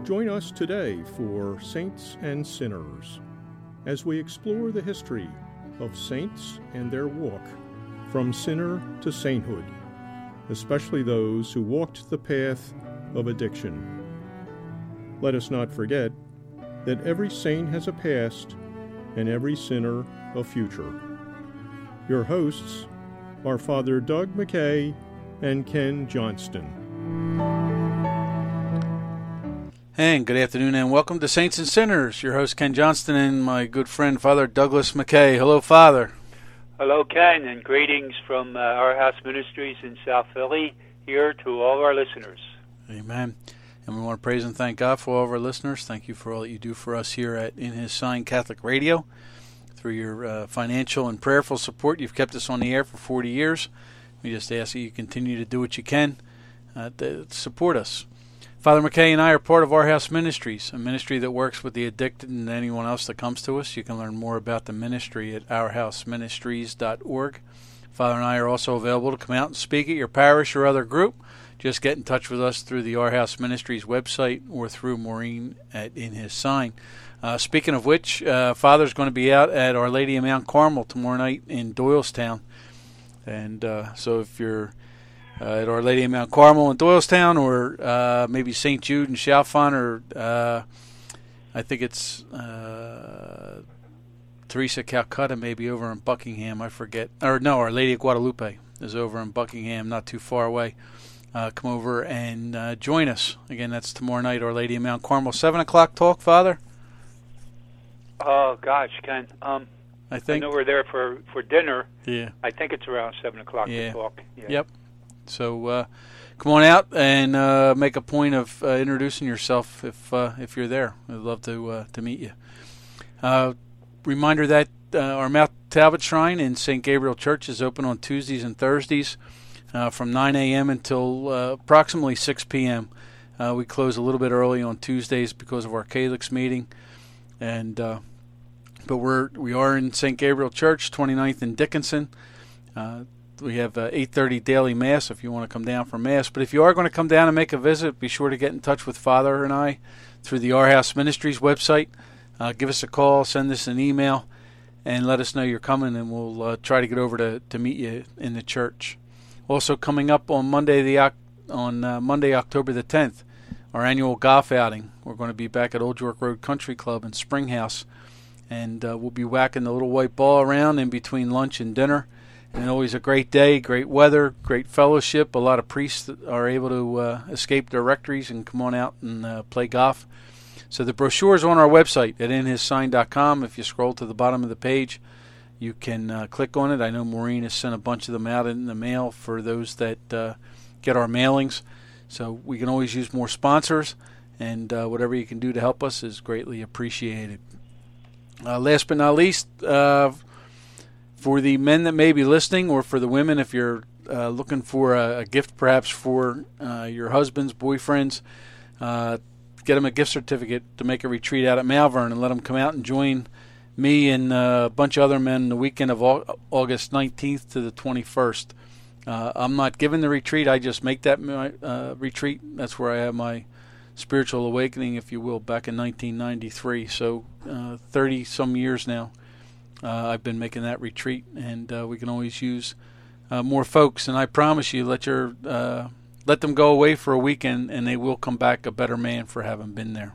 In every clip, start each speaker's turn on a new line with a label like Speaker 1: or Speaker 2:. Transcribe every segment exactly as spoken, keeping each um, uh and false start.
Speaker 1: Join us today for Saints and Sinners as we explore the history of saints and their walk from sinner to sainthood, especially those who walked the path of addiction. Let us not forget that every saint has a past and every sinner a future. Your hosts are Father Doug McKay and Ken Johnston.
Speaker 2: And good afternoon and welcome to Saints and Sinners. Your host Ken Johnston and my good friend Father Douglas McKay. Hello, Father.
Speaker 3: Hello, Ken, and greetings from uh, Our House Ministries in South Philly here to all of our listeners.
Speaker 2: Amen. And we want to praise and thank God for all of our listeners. Thank you for all that you do for us here at In His Sign Catholic Radio. Through your uh, financial and prayerful support, you've kept us on the air for forty years. We just ask that you continue to do what you can uh, to support us. Father McKay and I are part of Our House Ministries, a ministry that works with the addicted and anyone else that comes to us. You can learn more about the ministry at our house ministries dot org. Father and I are also available to come out and speak at your parish or other group. Just get in touch with us through the Our House Ministries website or through Maureen at In His Sign. Uh, speaking of which, uh, Father's going to be out at Our Lady of Mount Carmel tomorrow night in Doylestown. And uh, so if you're uh, at Our Lady of Mount Carmel in Doylestown, or uh, maybe Saint Jude in Chalfont, or uh, I think it's uh, Teresa Calcutta maybe over in Buckingham, I forget. Or no, Our Lady of Guadalupe is over in Buckingham, not too far away. Uh, come over and uh, join us. Again, that's tomorrow night, Our Lady of Mount Carmel. seven o'clock talk, Father?
Speaker 3: Oh, gosh, Ken. Um,
Speaker 2: I think.
Speaker 3: I know we're there for, for dinner.
Speaker 2: Yeah.
Speaker 3: I think it's around seven o'clock
Speaker 2: yeah.
Speaker 3: to talk. Yeah.
Speaker 2: Yep. So uh, come on out and uh, make a point of uh, introducing yourself if uh, if you're there. We'd love to uh, to meet you. Uh, reminder that uh, our Mount Talbot Shrine in Saint Gabriel Church is open on Tuesdays and Thursdays uh, from nine a.m. until uh, approximately six p.m. Uh, we close a little bit early on Tuesdays because of our Calyx meeting, and uh, but we're we are in Saint Gabriel Church, twenty-ninth and Dickinson. Uh, we have uh, eight thirty daily Mass if you want to come down for Mass. But if you are going to come down and make a visit, be sure to get in touch with Father and I through the Our House Ministries website. Uh, give us a call, send us an email, and let us know you're coming, and we'll uh, try to get over to, to meet you in the church. Also coming up on Monday the on uh, Monday October the tenth, our annual golf outing. We're going to be back at Old York Road Country Club in Springhouse, and uh, we'll be whacking the little white ball around in between lunch and dinner. And always a great day, great weather, great fellowship. A lot of priests that are able to uh, escape their rectories and come on out and uh, play golf. So the brochure is on our website at in his sign dot com. If you scroll to the bottom of the page, you can uh, click on it. I know Maureen has sent a bunch of them out in the mail for those that uh, get our mailings. So we can always use more sponsors, and uh, whatever you can do to help us is greatly appreciated. Uh, last but not least, uh, for the men that may be listening, or for the women, if you're uh, looking for a, a gift perhaps for uh, your husbands, boyfriends, uh, get them a gift certificate to make a retreat out at Malvern and let them come out and join me and uh, a bunch of other men the weekend of August nineteenth to the twenty-first. Uh, I'm not giving the retreat. I just make that uh, retreat. That's where I had my spiritual awakening, if you will, back in nineteen ninety-three. So uh, thirty-some years now. Uh, I've been making that retreat, and uh, we can always use uh, more folks. And I promise you, let your uh, let them go away for a weekend, and they will come back a better man for having been there.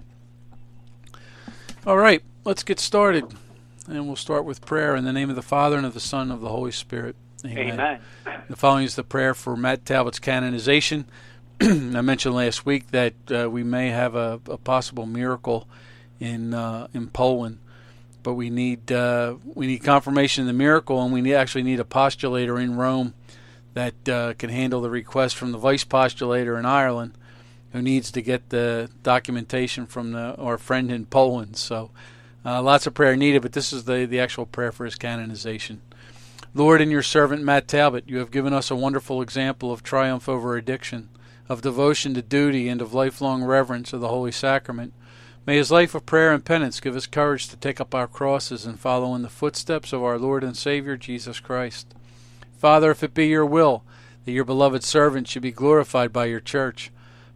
Speaker 2: All right, let's get started, and we'll start with prayer in the name of the Father and of the Son and of the Holy Spirit. Amen.
Speaker 3: Amen.
Speaker 2: The following is the prayer for Matt Talbot's canonization. I mentioned last week that uh, we may have a, a possible miracle in uh, in Poland. But we need uh, we need confirmation of the miracle, and we need, actually need a postulator in Rome that uh, can handle the request from the vice postulator in Ireland, who needs to get the documentation from the, our friend in Poland. So uh, lots of prayer needed, but this is the, the actual prayer for his canonization. Lord, in your servant Matt Talbot, you have given us a wonderful example of triumph over addiction, of devotion to duty, and of lifelong reverence of the Holy Sacrament. May his life of prayer and penance give us courage to take up our crosses and follow in the footsteps of our Lord and Savior, Jesus Christ. Father, if it be your will that your beloved servant should be glorified by your church,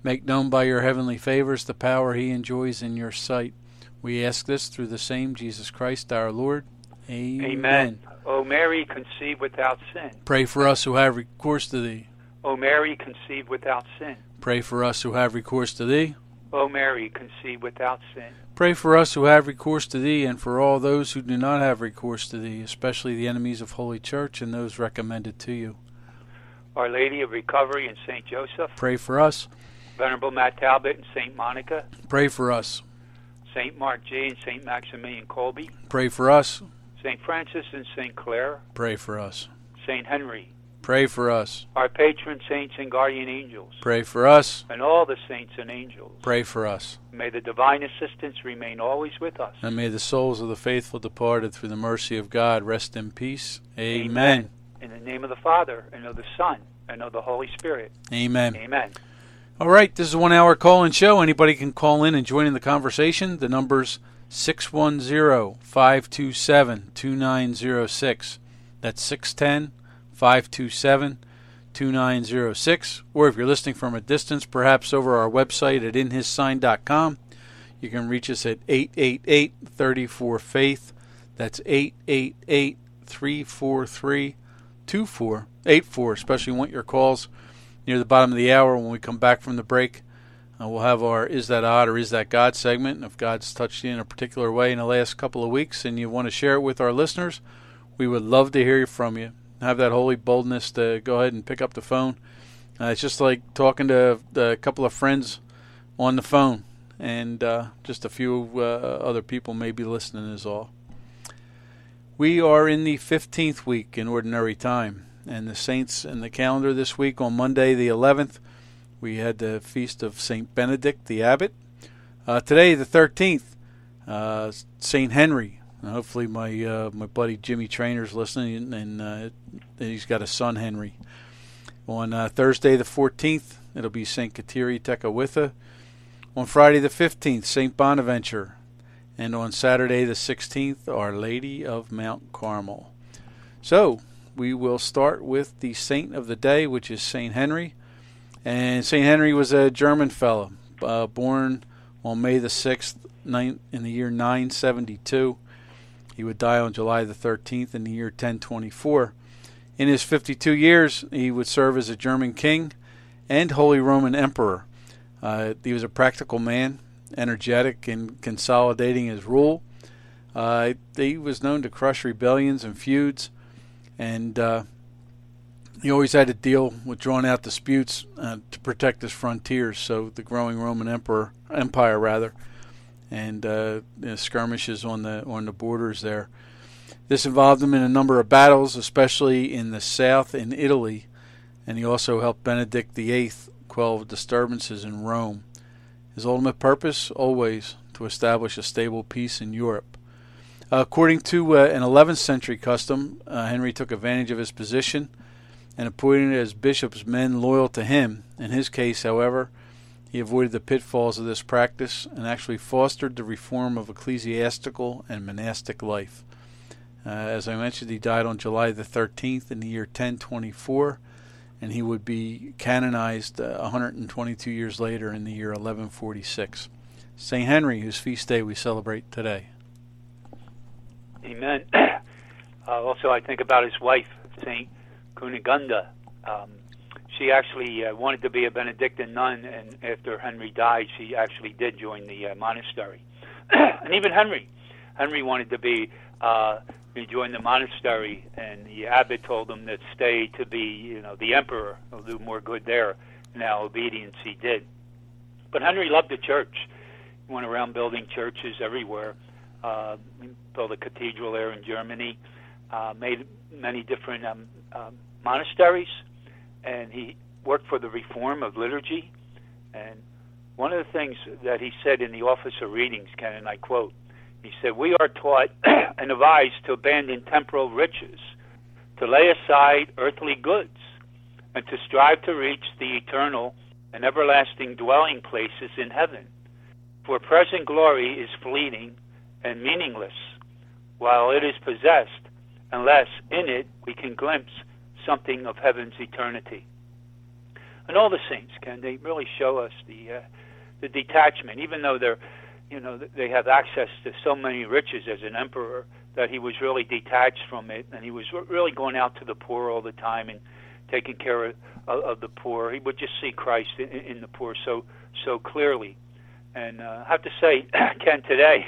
Speaker 2: Make known by your heavenly favors the power he enjoys in your sight. We ask this through the same Jesus Christ our Lord. Amen.
Speaker 3: Amen. O Mary, conceived without sin.
Speaker 2: Pray for us who have recourse to thee.
Speaker 3: O Mary, conceived without sin.
Speaker 2: Pray for us who have recourse to thee.
Speaker 3: O Mary, conceived without sin.
Speaker 2: Pray for us who have recourse to thee, and for all those who do not have recourse to thee, especially the enemies of Holy Church and those recommended to you.
Speaker 3: Our Lady of Recovery and Saint Joseph.
Speaker 2: Pray for us.
Speaker 3: Venerable Matt Talbot and Saint Monica.
Speaker 2: Pray for us.
Speaker 3: Saint Mark G. and Saint Maximilian Kolbe.
Speaker 2: Pray for us.
Speaker 3: Saint Francis and Saint Clare.
Speaker 2: Pray for us.
Speaker 3: Saint Henry.
Speaker 2: Pray for us.
Speaker 3: Our patron saints and guardian angels.
Speaker 2: Pray for us.
Speaker 3: And all the saints and angels.
Speaker 2: Pray for us.
Speaker 3: May the divine assistance remain always with us.
Speaker 2: And may the souls of the faithful departed through the mercy of God rest in peace. Amen.
Speaker 3: Amen. In the name of the Father, and of the Son, and of the Holy Spirit.
Speaker 2: Amen.
Speaker 3: Amen.
Speaker 2: All right, this is a one-hour call-in show. Anybody can call in and join in the conversation. The number's six one zero, five two seven, two nine zero six. That's six one zero, five two seven, two nine zero six. Or if you're listening from a distance, perhaps over our website at in his sign dot com, you can reach us at eight eight eight, three four, faith. That's eight eight eight, three four three, two four eight four. Especially want your calls near the bottom of the hour when we come back from the break. Uh, we'll have our Is That Odd or Is That God segment. And if God's touched you in a particular way in the last couple of weeks and you want to share it with our listeners, we would love to hear from you. Have that holy boldness to go ahead and pick up the phone. Uh, it's just like talking to a couple of friends on the phone, and uh, just a few uh, other people may be listening is all. We are in the fifteenth week in Ordinary Time, and the saints in the calendar this week on Monday the eleventh, we had the feast of Saint Benedict the Abbot. Uh, today, the thirteenth, uh, Saint Henry. And hopefully my uh, my buddy Jimmy Trainer's listening, and uh, he's got a son, Henry. On uh, Thursday, the fourteenth, it'll be Saint Kateri Tekakwitha. On Friday, the fifteenth, Saint Bonaventure. And on Saturday, the sixteenth, Our Lady of Mount Carmel. So, we will start with the saint of the day, which is Saint Henry. And Saint Henry was a German fellow, uh, born on May the sixth in the year nine seventy-two. He would die on July the thirteenth in the year ten twenty-four. In his fifty-two years, he would serve as a German king and Holy Roman Emperor. Uh, he was a practical man, energetic in consolidating his rule. Uh, he was known to crush rebellions and feuds, and uh, he always had to deal with drawn-out disputes uh, to protect his frontiers. So the growing Roman Emperor Empire, rather, and uh, you know, skirmishes on the on the borders there. This involved him in a number of battles, especially in the south in Italy, and he also helped Benedict the Eighth quell disturbances in Rome. His ultimate purpose, always, to establish a stable peace in Europe. Uh, according to uh, an eleventh century custom, uh, Henry took advantage of his position and appointed as bishops men loyal to him. In his case, however, he avoided the pitfalls of this practice and actually fostered the reform of ecclesiastical and monastic life. Uh, as I mentioned, he died on July the thirteenth in the year ten twenty-four, and he would be canonized uh, one hundred twenty-two years later in the year eleven forty-six. Saint Henry, whose feast day we celebrate today.
Speaker 3: Amen. Uh, also, I think about his wife, Saint Kunigunda. Um, she actually uh, wanted to be a Benedictine nun, and after Henry died, she actually did join the uh, monastery. And even Henry, Henry wanted to be uh, he joined the monastery, and the abbot told him that stay to be, you know, the emperor. He'll do more good there. Now, obedience he did. But Henry loved the church. He went around building churches everywhere. Uh, he built a cathedral there in Germany, uh, made many different um, um, monasteries, and he worked for the reform of liturgy. And one of the things that he said in the Office of Readings, Ken, and I quote, he said, "We are taught and advised to abandon temporal riches, to lay aside earthly goods, and to strive to reach the eternal and everlasting dwelling places in heaven. For present glory is fleeting and meaningless, while it is possessed, unless in it we can glimpse something of heaven's eternity." and all the saints, Ken, they really show us the uh, the detachment, even though they're, you know, they have access to so many riches as an emperor, that he was really detached from it, and he was really going out to the poor all the time and taking care of, of the poor. He would just see Christ in, in the poor so so clearly. And uh, I have to say, Ken, today,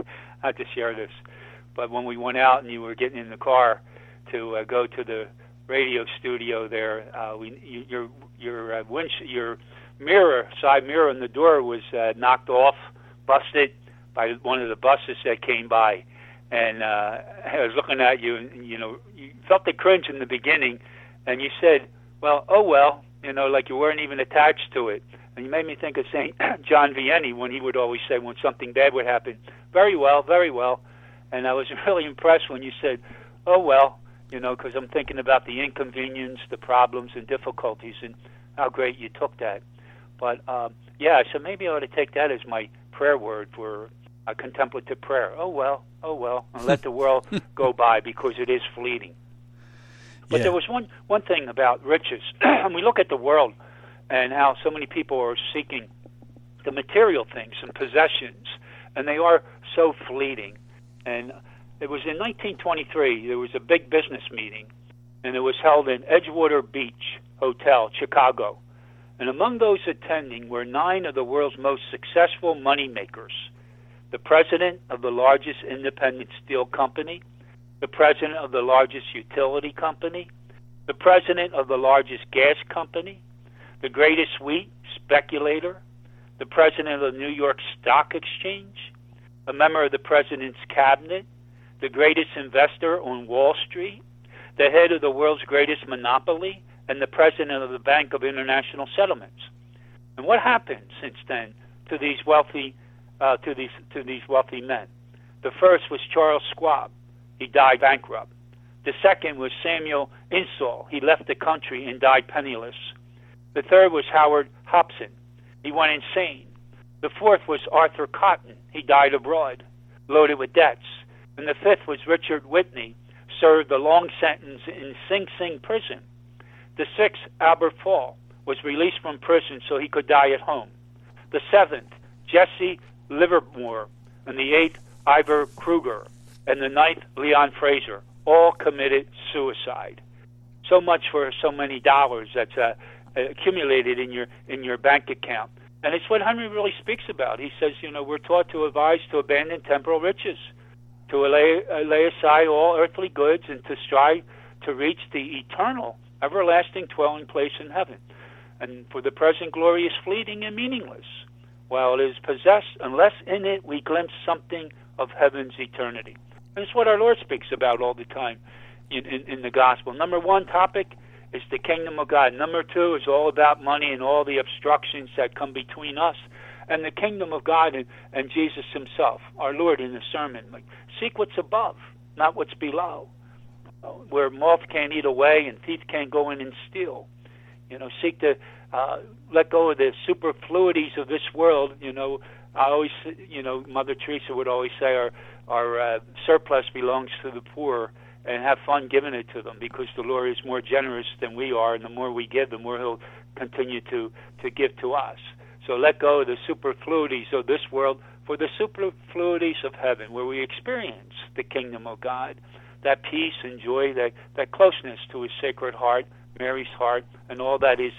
Speaker 3: I have to share this, but when we went out and you were getting in the car to uh, go to the radio studio there, uh, we, you, your your uh, winch, your mirror, side mirror in the door was uh, knocked off, busted by one of the buses that came by. And uh, I was looking at you, and you know, you felt the cringe in the beginning, and you said, "Well, oh well," you know, like you weren't even attached to it. And you made me think of Saint John Vianney when he would always say when something bad would happen, "Very well, very well." And I was really impressed when you said, "Oh well," you know, because I'm thinking about the inconvenience, the problems, and difficulties, and how great you took that. But um, yeah, so maybe I ought to take that as my prayer word for a contemplative prayer. Oh well, oh well, and let the world go by, because it is fleeting. But yeah. There was one one thing about riches, and we look at the world and how so many people are seeking the material things and possessions, and they are so fleeting. And it was in nineteen twenty-three, there was a big business meeting, and it was held in Edgewater Beach Hotel, Chicago. And among those attending were nine of the world's most successful money makers: the president of the largest independent steel company, the president of the largest utility company, the president of the largest gas company, the greatest wheat speculator, the president of the New York Stock Exchange, a member of the president's cabinet, the greatest investor on Wall Street, the head of the world's greatest monopoly, and the president of the Bank of International Settlements. And what happened since then to these wealthy Uh, to these to these wealthy men? The first was Charles Schwab. He died bankrupt. The second was Samuel Insull. He left the country and died penniless. The third was Howard Hobson. He went insane. The fourth was Arthur Cotton. He died abroad, loaded with debts. And the fifth was Richard Whitney, served a long sentence in Sing Sing prison. The sixth, Albert Fall, was released from prison so he could die at home. The seventh, Jesse Livermore, and the eighth, Ivor Kruger, and the ninth, Leon Fraser, all committed suicide. So much for so many dollars that's uh, accumulated in your in your bank account. And it's what Henry really speaks about. He says, you know, we're taught to advise to abandon temporal riches, to lay, uh, lay aside all earthly goods, and to strive to reach the eternal, everlasting dwelling place in heaven. And for the present glory is fleeting and meaningless, while it is possessed, unless in it we glimpse something of heaven's eternity. And it's what our Lord speaks about all the time in, in, in the gospel. Number one topic is the kingdom of God. Number two is all about money and all the obstructions that come between us and the kingdom of God and, and Jesus himself, our Lord, in the sermon. Like, seek what's above, not what's below, where moth can't eat away and thief can't go in and steal. You know, seek to uh, let go of the superfluities of this world. You know, I always, you know, Mother Teresa would always say our our uh, surplus belongs to the poor, and have fun giving it to them, because the Lord is more generous than we are, and the more we give, the more he'll continue to, to give to us. So let go of the superfluities of this world for the superfluities of heaven, where we experience the kingdom of God, that peace and joy, that, that closeness to his sacred heart, Mary's heart, and all that is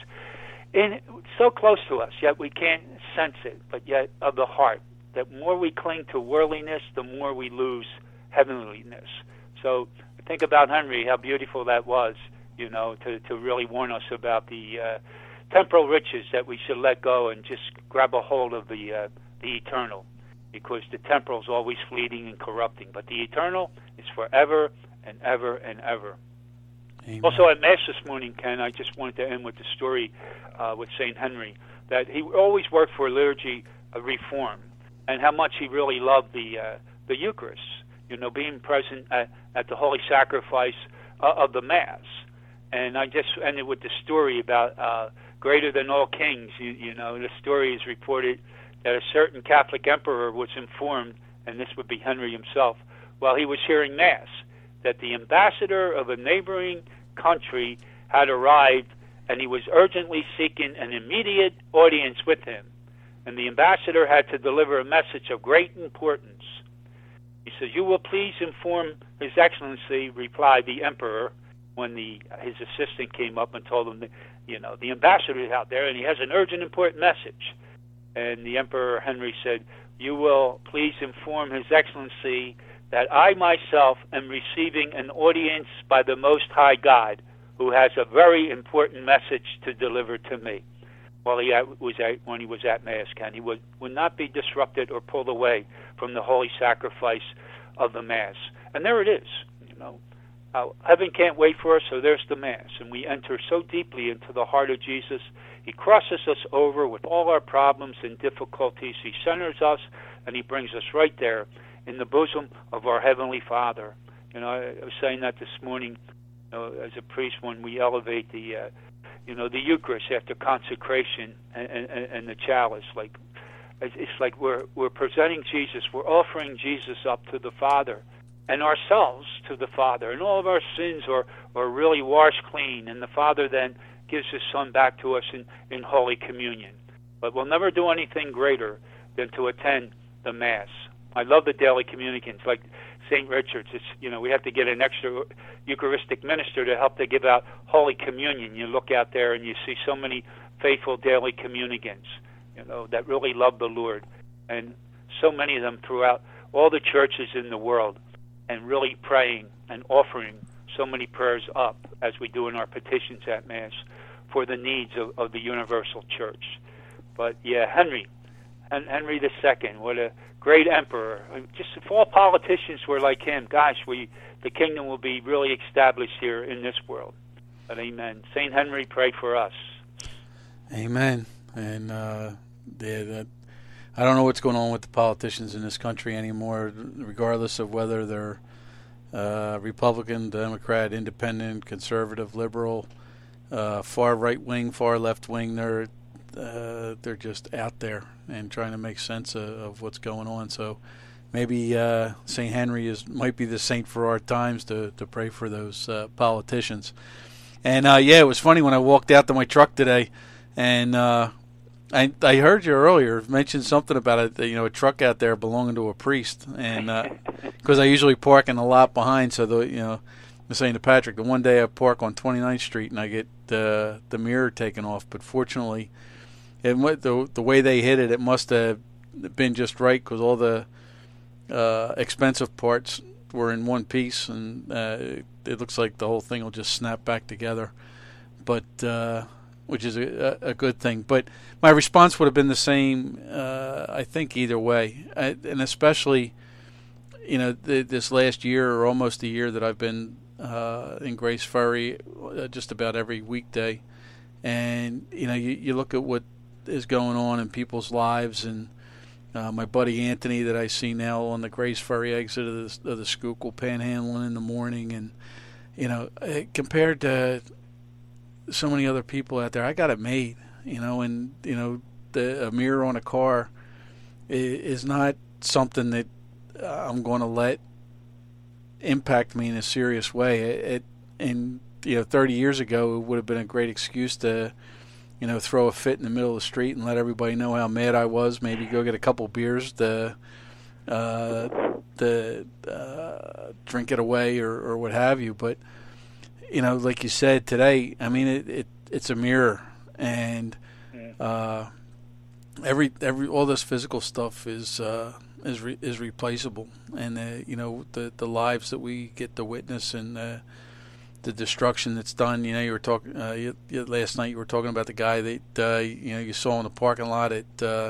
Speaker 3: in so close to us, yet we can't sense it, but yet of the heart. That more we cling to worldliness, the more we lose heavenliness. So think about Henry, how beautiful that was, you know, to, to really warn us about the uh, temporal riches, that we should let go and just grab a hold of the uh, the eternal, because the temporal is always fleeting and corrupting, but the eternal is forever and ever and ever. Amen. Also at Mass this morning, Ken, I just wanted to end with the story uh, with Saint Henry, that he always worked for liturgy uh, reform, and how much he really loved the uh, the Eucharist, you know, being present at, at the Holy Sacrifice uh, of the Mass. And I just ended with the story about uh, greater than all kings. You, you know, the story is reported that a certain Catholic emperor was informed, and this would be Henry himself, while he was hearing Mass, that the ambassador of a neighboring country had arrived and he was urgently seeking an immediate audience with him. And the ambassador had to deliver a message of great importance. He says, "You will please inform His Excellency," replied the emperor, when the his assistant came up and told him that, you know, the ambassador is out there and he has an urgent, important message. And the Emperor Henry said, "You will please inform His Excellency that I myself am receiving an audience by the Most High God, who has a very important message to deliver to me." While he was at, when he was at Mass, Ken, he would, would not be disrupted or pulled away from the holy sacrifice of the Mass. And there it is, you know. Uh, heaven can't wait for us, so there's the Mass. And we enter so deeply into the heart of Jesus. He crosses us over with all our problems and difficulties. He centers us, and He brings us right there in the bosom of our Heavenly Father. You know, I, I was saying that this morning, you know, as a priest, when we elevate the, uh, you know, the Eucharist after consecration and, and, and the chalice. Like, it's like we're we're presenting Jesus. We're offering Jesus up to the Father, and ourselves to the Father, and all of our sins are, are really washed clean, and the Father then gives His Son back to us in, in Holy Communion. But we'll never do anything greater than to attend the Mass. I love the daily communicants, like Saint Richard's. It's, you know, we have to get an extra Eucharistic minister to help to give out Holy Communion. You look out there and you see so many faithful daily communicants, you know, that really love the Lord, and so many of them throughout all the churches in the world, and really praying and offering so many prayers up, as we do in our petitions at Mass, for the needs of, of the universal church. But yeah, Henry, Henry the Second, what a great emperor. Just if all politicians were like him, gosh, we the kingdom will be really established here in this world. But amen. Saint Henry, pray for us.
Speaker 2: Amen. And uh, yeah, that, I don't know what's going on with the politicians in this country anymore, regardless of whether they're uh, Republican, Democrat, Independent, Conservative, Liberal, uh, far right wing, far left wing. They're uh, they're just out there and trying to make sense of, of what's going on. So maybe uh, Saint Henry is might be the saint for our times to to pray for those uh, politicians. And uh, yeah, it was funny when I walked out to my truck today, and uh, I I heard you earlier mention something about a you know a truck out there belonging to a priest, and because uh, I usually park in the lot behind, so the you know I'm saying to Patrick, the one day I park on twenty-ninth Street and I get uh, the mirror taken off, but fortunately, it the the way they hit it, it must have been just right, because all the uh, expensive parts were in one piece, and uh, it looks like the whole thing will just snap back together, but uh, which is a, a good thing. But my response would have been the same, uh, I think, either way, I, and especially, you know, th- this last year or almost a year that I've been uh, in Grace Ferry uh, just about every weekday, and you know, you, you look at what is going on in people's lives, and Uh, my buddy Anthony that I see now on the Grace Ferry exit of the, of the Schuylkill panhandling in the morning, and you know, compared to so many other people out there, I got it made. You know, and you know, the a mirror on a car is not something that I'm going to let impact me in a serious way. It, it and you know, thirty years ago, it would have been a great excuse to, you know, throw a fit in the middle of the street and let everybody know how mad I was. Maybe go get a couple beers to, uh, to uh, drink it away or, or what have you. But, you know, like you said today, I mean, it, it it's a mirror, and uh, every every all this physical stuff is uh, is re, is replaceable, and uh, you know, the the lives that we get to witness, and uh, the destruction that's done. You know, you were talking uh, you, you, last night. You were talking about the guy that uh, you know you saw in the parking lot at uh,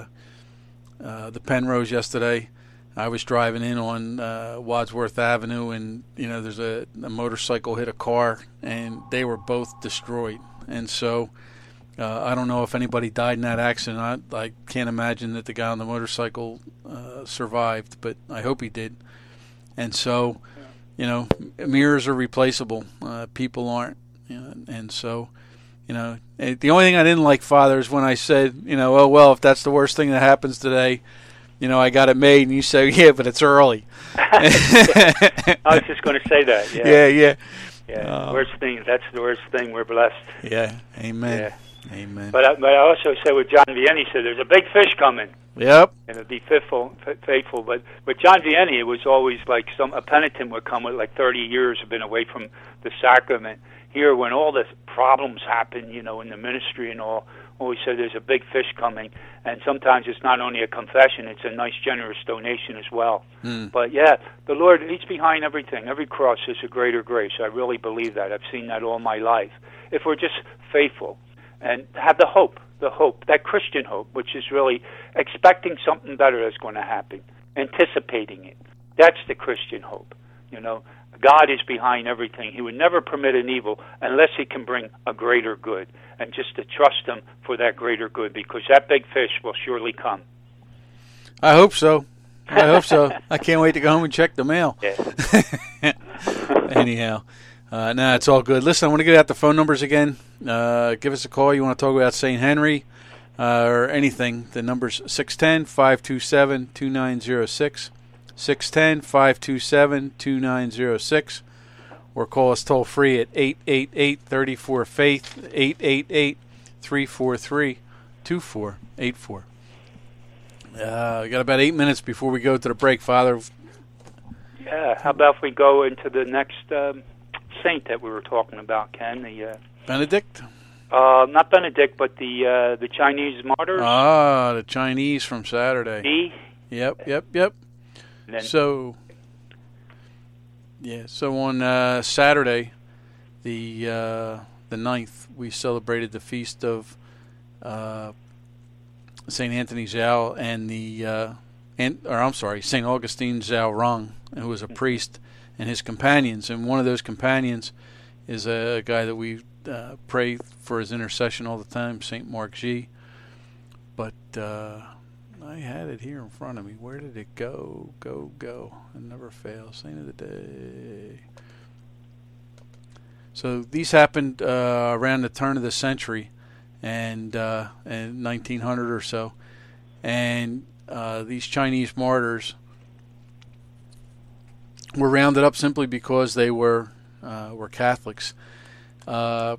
Speaker 2: uh, the Penrose yesterday. I was driving in on uh, Wadsworth Avenue, and you know, there's a, a motorcycle hit a car, and they were both destroyed. And so, uh, I don't know if anybody died in that accident. I, I can't imagine that the guy on the motorcycle uh, survived, but I hope he did. And so, you know, mirrors are replaceable. Uh, people aren't. You know, and so, you know, the only thing I didn't like, Father, is when I said, you know, oh, well, if that's the worst thing that happens today, you know, I got it made. And you say, yeah, but it's early.
Speaker 3: I was just going to say that. Yeah,
Speaker 2: yeah. yeah.
Speaker 3: Yeah,
Speaker 2: Oh.
Speaker 3: worst thing. That's the worst thing. We're blessed.
Speaker 2: Yeah, amen.
Speaker 3: Yeah.
Speaker 2: Amen.
Speaker 3: But I, but I also said with John Vianney, he said there's a big fish coming,
Speaker 2: Yep.
Speaker 3: and it'd be faithful. f- faithful. But with John Vianney, it was always like some a penitent would come with like thirty years have been away from the sacrament. Here, when all the problems happen, you know, in the ministry and all, always said there's a big fish coming. And sometimes it's not only a confession; it's a nice, generous donation as well.
Speaker 2: Mm.
Speaker 3: But yeah, the Lord, He's behind everything. Every cross is a greater grace. I really believe that. I've seen that all my life. If we're just faithful and have the hope, the hope, that Christian hope, which is really expecting something better that's going to happen, anticipating it. That's the Christian hope. You know, God is behind everything. He would never permit an evil unless He can bring a greater good, and just to trust Him for that greater good, because that big fish will surely come.
Speaker 2: I hope so. I hope so. I can't wait to go home and check the mail.
Speaker 3: Yeah.
Speaker 2: Anyhow, uh, nah, it's all good. Listen, I want to get out the phone numbers again. Uh, give us a call. You want to talk about Saint Henry uh, or anything. The number's six one zero, five two seven, two nine zero six, six one zero, five two seven, two nine zero six, or call us toll free at eight eight eight, three four, faith, eight eight eight, three four three, two four eight four. Uh, we got about eight minutes before we go to the break, Father.
Speaker 3: Yeah. How about if we go into the next um, saint that we were talking about, Ken? The uh,
Speaker 2: Benedict?
Speaker 3: uh, not Benedict, but the uh, the Chinese martyrs.
Speaker 2: Ah, the Chinese from Saturday.
Speaker 3: He.
Speaker 2: Yep, yep, yep.
Speaker 3: And then,
Speaker 2: So, yeah, so on uh, Saturday, the uh, the ninth, we celebrated the feast of uh, Saint Anthony Zhao and the, uh, and, or I'm sorry, Saint Augustine Zhao Rong, who was a priest, and his companions. And one of those companions is a guy that we uh, pray for his intercession all the time, Saint Mark G. But uh, I had it here in front of me. Where did it go? Go, go. It never fails. Saint of the day. So these happened uh, around the turn of the century, and uh, in nineteen hundred or so. And uh, these Chinese martyrs were rounded up simply because they were uh, were Catholics. Uh,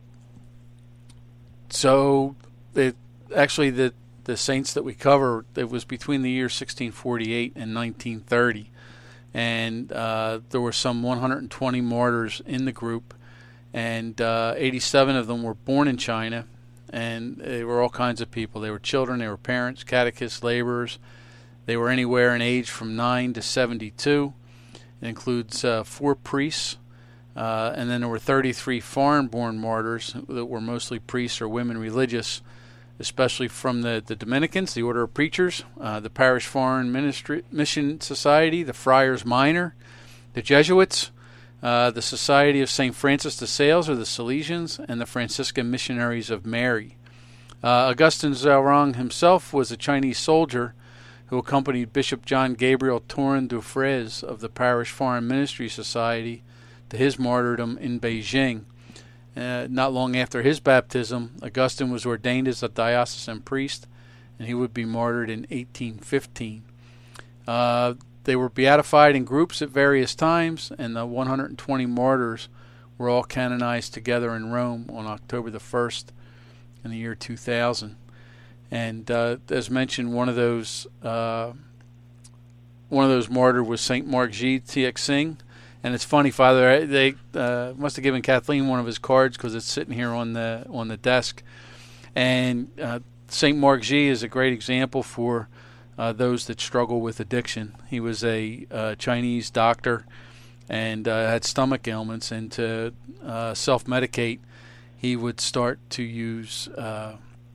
Speaker 2: so it actually the the saints that we cover, it was between the years sixteen forty-eight and nineteen thirty, and uh, there were some one hundred twenty martyrs in the group, and uh, eighty-seven of them were born in China, and they were all kinds of people. They were children, they were parents, catechists, laborers. They were anywhere in age from nine to seventy-two. It includes uh, four priests, uh, and then there were thirty-three foreign-born martyrs that were mostly priests or women religious, especially from the, the Dominicans, the Order of Preachers, uh, the Parish Foreign Ministry, Mission Society, the Friars Minor, the Jesuits, uh, the Society of Saint Francis de Sales, or the Salesians, and the Franciscan Missionaries of Mary. Uh, Augustine Zhaorong himself was a Chinese soldier who accompanied Bishop John Gabriel Torren du Fraise of the Parish Foreign Ministry Society to his martyrdom in Beijing. Uh, not long after his baptism, Augustine was ordained as a diocesan priest, and he would be martyred in eighteen fifteen. Uh, they were beatified in groups at various times, and the one hundred twenty martyrs were all canonized together in Rome on October the first in the year two thousand. And uh, as mentioned, one of those uh, one of those martyrs was Saint Mark G. Tiexing. And it's funny, Father, they uh, must have given Kathleen one of his cards because it's sitting here on the on the desk. And uh, Saint Mark G is a great example for uh, those that struggle with addiction. He was a uh, Chinese doctor and uh, had stomach ailments, and to uh, self-medicate, he would start to use uh,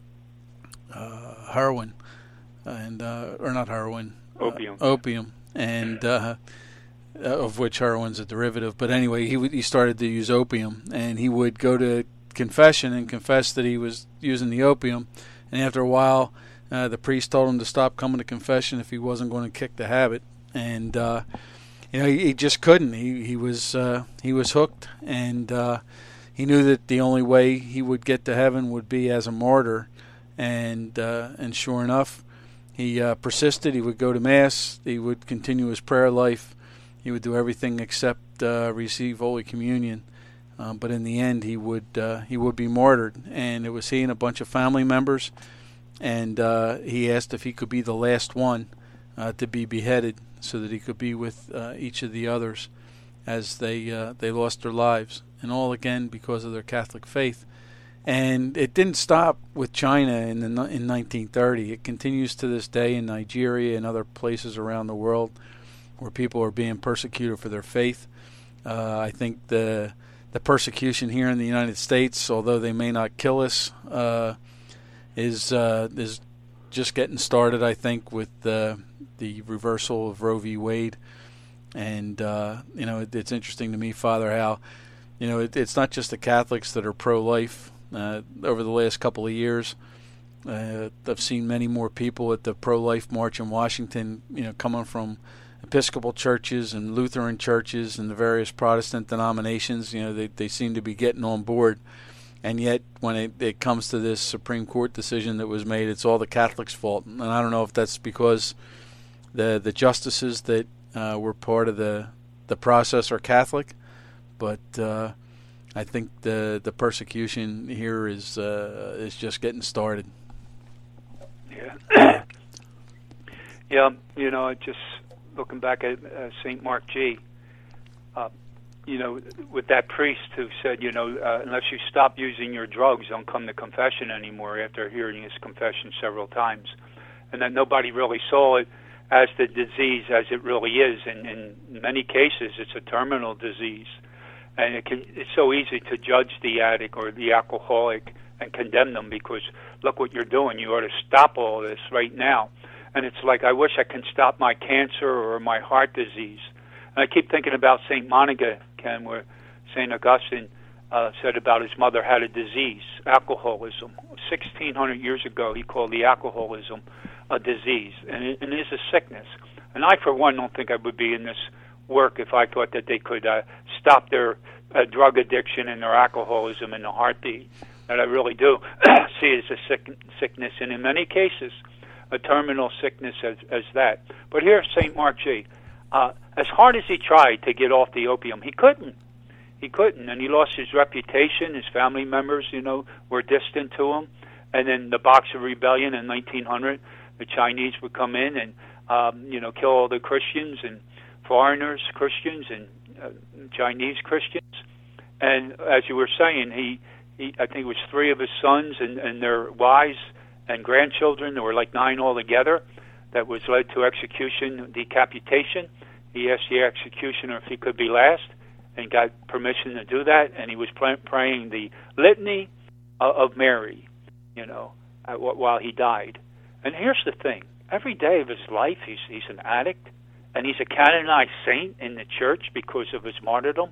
Speaker 2: uh, heroin, and uh, or not heroin,
Speaker 3: Opium.
Speaker 2: uh, opium, and uh, of which heroin's a derivative. But anyway, he w- he started to use opium, and he would go to confession and confess that he was using the opium, and after a while, uh, the priest told him to stop coming to confession if he wasn't going to kick the habit, and uh, you know he, he just couldn't. He he was uh, he was hooked, and uh, he knew that the only way he would get to heaven would be as a martyr. And uh, and sure enough, he uh, persisted. He would go to Mass. He would continue his prayer life. He would do everything except uh, receive Holy Communion. Um, but in the end, he would uh, he would be martyred, and it was he and a bunch of family members. And uh, he asked if he could be the last one uh, to be beheaded, so that he could be with uh, each of the others as they uh, they lost their lives, and all again because of their Catholic faith. And it didn't stop with China in the, in nineteen thirty. It continues to this day in Nigeria and other places around the world where people are being persecuted for their faith. Uh, I think the the persecution here in the United States, although they may not kill us, uh, is uh, is just getting started. I think with uh, the reversal of Roe v. Wade, and uh, you know it, it's interesting to me, Father, how you know it, it's not just the Catholics that are pro-life. Uh, over the last couple of years, uh, I've seen many more people at the pro-life march in Washington, you know, coming from Episcopal churches and Lutheran churches and the various Protestant denominations. You know, they, they seem to be getting on board. And yet, when it, it comes to this Supreme Court decision that was made, it's all the Catholics' fault. And I don't know if that's because the the justices that uh, were part of the, the process are Catholic, but uh, I think the the persecution here is uh, is just getting started.
Speaker 3: Yeah, yeah. You know, just looking back at uh, Saint Mark G. Uh, you know, with that priest who said, you know, uh, unless you stop using your drugs, don't come to confession anymore. After hearing his confession several times, and that nobody really saw it as the disease as it really is. And in many cases, it's a terminal disease. And it can, it's so easy to judge the addict or the alcoholic and condemn them because, look what you're doing. You ought to stop all this right now. And it's like, I wish I can stop my cancer or my heart disease. And I keep thinking about Saint Monica, Ken, where Saint Augustine uh, said about his mother had a disease, alcoholism. sixteen hundred years ago, he called the alcoholism a disease. And it, and it is a sickness. And I, for one, don't think I would be in this work if I thought that they could uh, stop their uh, drug addiction and their alcoholism in a heartbeat. That I really do see it as a sick, sickness, and in many cases, a terminal sickness as, as that. But here's Saint Mark G. Uh, as hard as he tried to get off the opium, he couldn't. He couldn't, and he lost his reputation. His family members, you know, were distant to him. And then the Boxer Rebellion in nineteen hundred, the Chinese would come in and, um, you know, kill all the Christians and foreigners, Christians, and uh, Chinese Christians. And as you were saying, he, he, I think it was three of his sons and, and their wives and grandchildren, there were like nine altogether, that was led to execution, decapitation. He asked the executioner if he could be last and got permission to do that, and he was pray- praying the litany uh, of Mary, you know, uh, while he died. And here's the thing. Every day of his life, he's, he's an addict, and he's a canonized saint in the church because of his martyrdom.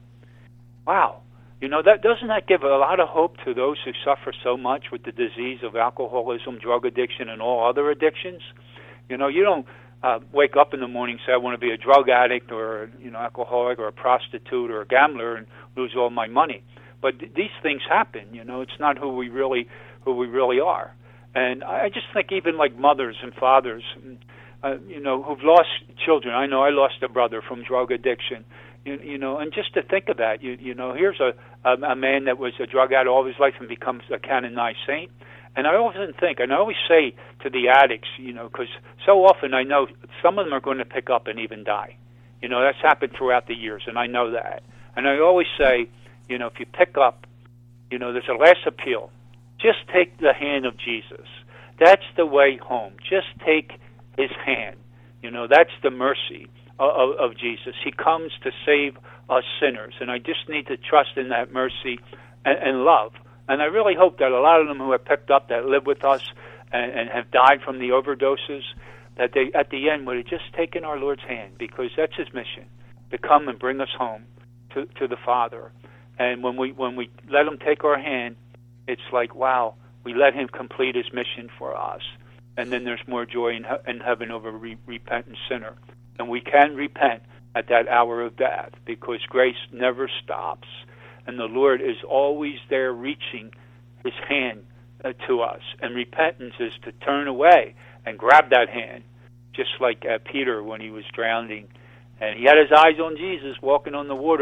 Speaker 3: Wow. You know, that doesn't that give a lot of hope to those who suffer so much with the disease of alcoholism, drug addiction, and all other addictions? You know, you don't uh, wake up in the morning and say, I want to be a drug addict or, you know, alcoholic or a prostitute or a gambler and lose all my money. But th- these things happen, you know. It's not who we really who we really are. And I just think even like mothers and fathers, uh, you know, who've lost children. I know I lost a brother from drug addiction. You, you know, and just to think of that, you you know, here's a, a a man that was a drug addict all his life and becomes a canonized saint. And I often think, and I always say to the addicts, you know, because so often I know some of them are going to pick up and even die. You know, that's happened throughout the years, and I know that. And I always say, you know, if you pick up, you know, there's a last appeal. Just take the hand of Jesus. That's the way home. Just take his hand. You know, that's the mercy of, of Jesus. He comes to save us sinners, and I just need to trust in that mercy and, and love. And I really hope that a lot of them who have picked up, that live with us and, and have died from the overdoses, that they, at the end, would have just taken our Lord's hand, because that's his mission, to come and bring us home to, to the Father. And when we when we let him take our hand, it's like, wow, we let him complete his mission for us. And then there's more joy in, he- in heaven over a re- repentant sinner. And we can repent at that hour of death, because grace never stops. And the Lord is always there reaching his hand uh, to us. And repentance is to turn away and grab that hand, just like uh, Peter when he was drowning. And he had his eyes on Jesus walking on the water,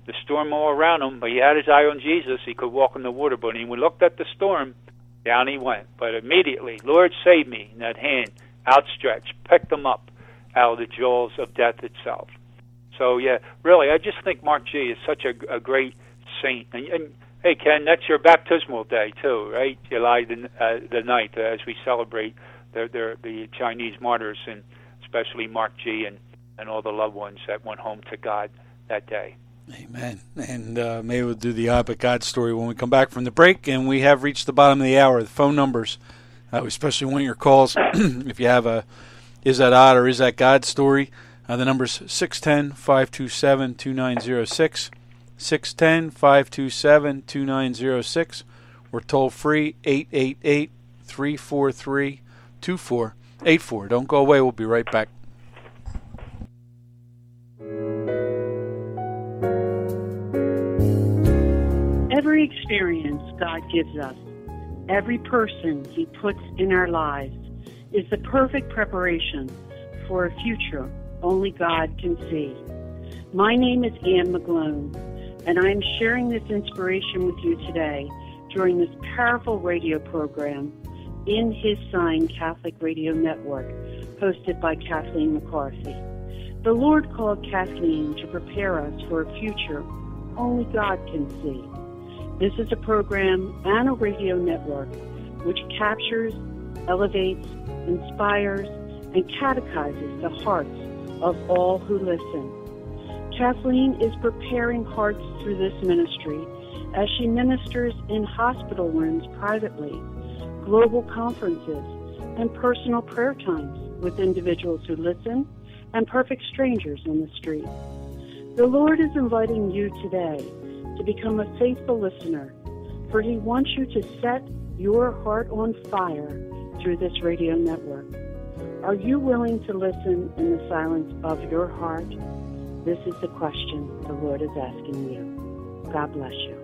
Speaker 3: the storm all around him, but he had his eye on Jesus. He could walk in the water, but when he looked at the storm, down he went. But immediately, Lord, save me, and that hand outstretched picked him up out of the jaws of death itself. So, yeah, really, I just think Mark G. is such a, a great saint. And, and, hey, Ken, that's your baptismal day, too, right? July the, uh, the ninth, uh, as we celebrate the, the, the Chinese martyrs, and especially Mark G. and, and all the loved ones that went home to God that day.
Speaker 2: Amen. And uh, maybe we'll do the Odd But God story when we come back from the break. And we have reached the bottom of the hour. The phone numbers, uh, we especially want your calls. If you have a Is That Odd or Is That God story, uh, the number's six one zero, five two seven, two nine zero six, six one zero, five two seven, two nine zero six. We're toll free, eight eight eight, three four three, two four eight four. Don't go away. We'll be right back.
Speaker 4: Every experience God gives us, every person He puts in our lives, is the perfect preparation for a future only God can see. My name is Ann McGlone, and I am sharing this inspiration with you today during this powerful radio program, In His Sign Catholic Radio Network, hosted by Kathleen McCarthy. The Lord called Kathleen to prepare us for a future only God can see. This is a program and a radio network which captures, elevates, inspires, and catechizes the hearts of all who listen. Kathleen is preparing hearts through this ministry as she ministers in hospital rooms privately, global conferences, and personal prayer times with individuals who listen and perfect strangers on the street. The Lord is inviting you today to become a faithful listener, for He wants you to set your heart on fire through this radio network. Are you willing to listen in the silence of your heart? This is the question the Lord is asking you. God bless you.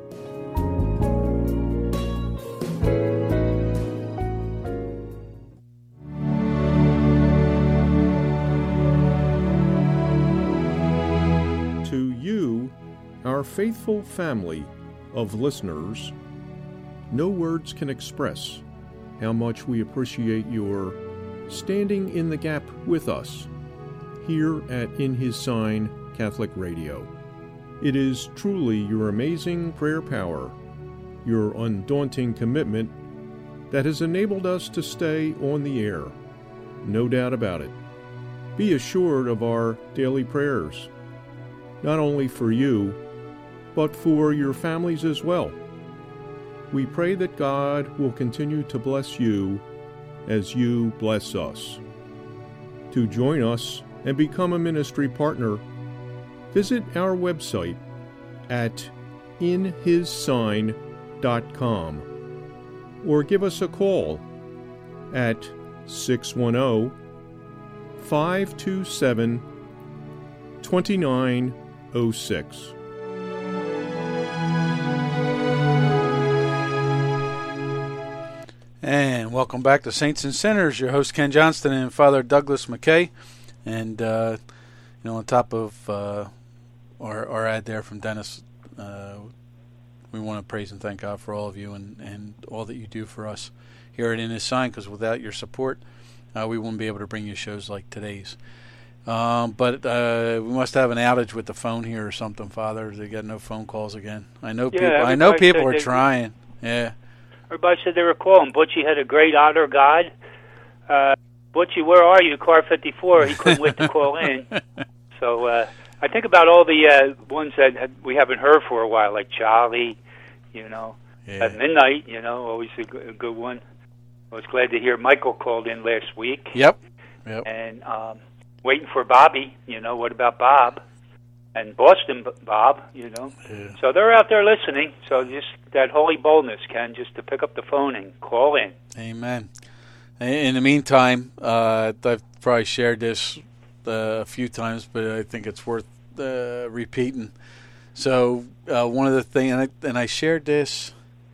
Speaker 1: To you, our faithful family of listeners, no words can express how much we appreciate your standing in the gap with us here at In His Sign Catholic Radio. It is truly your amazing prayer power, your undaunting commitment, that has enabled us to stay on the air. No doubt about it. Be assured of our daily prayers, not only for you, but for your families as well. We pray that God will continue to bless you as you bless us. To join us and become a ministry partner, visit our website at in his sign dot com or give us a call at six one zero, five two seven, two nine zero six.
Speaker 2: And welcome back to Saints and Sinners. Your host Ken Johnston and Father Douglas McKay. And, uh, you know, on top of uh, our, our ad there from Dennis, uh, we want to praise and thank God for all of you and, and all that you do for us here at In His Sign, because without your support, uh, we wouldn't be able to bring you shows like today's. Um, but uh, we must have an outage with the phone here or something, Father. They got no phone calls again. I know
Speaker 3: Yeah,
Speaker 2: people. I know people are
Speaker 3: they-
Speaker 2: trying. Yeah.
Speaker 3: Everybody said they were calling. Butchie had a great honor, God. Uh, Butchie, where are you? Car fifty-four. He couldn't wait to call in. So uh, I think about all the uh, ones that had, we haven't heard for a while, like Charlie, you know,
Speaker 2: Yeah.
Speaker 3: at midnight, you know, always a good, a good one. I was glad to hear Michael called in last week.
Speaker 2: Yep. Yep.
Speaker 3: And um, waiting for Bobby, you know, what about Bob? And Boston Bob, you know.
Speaker 2: Yeah.
Speaker 3: So they're out there listening. So just that holy boldness, Ken, just to pick up the phone and call in.
Speaker 2: Amen. In the meantime, uh, I've probably shared this uh, a few times, but I think it's worth uh, repeating. So uh, one of the things, and I, and I shared this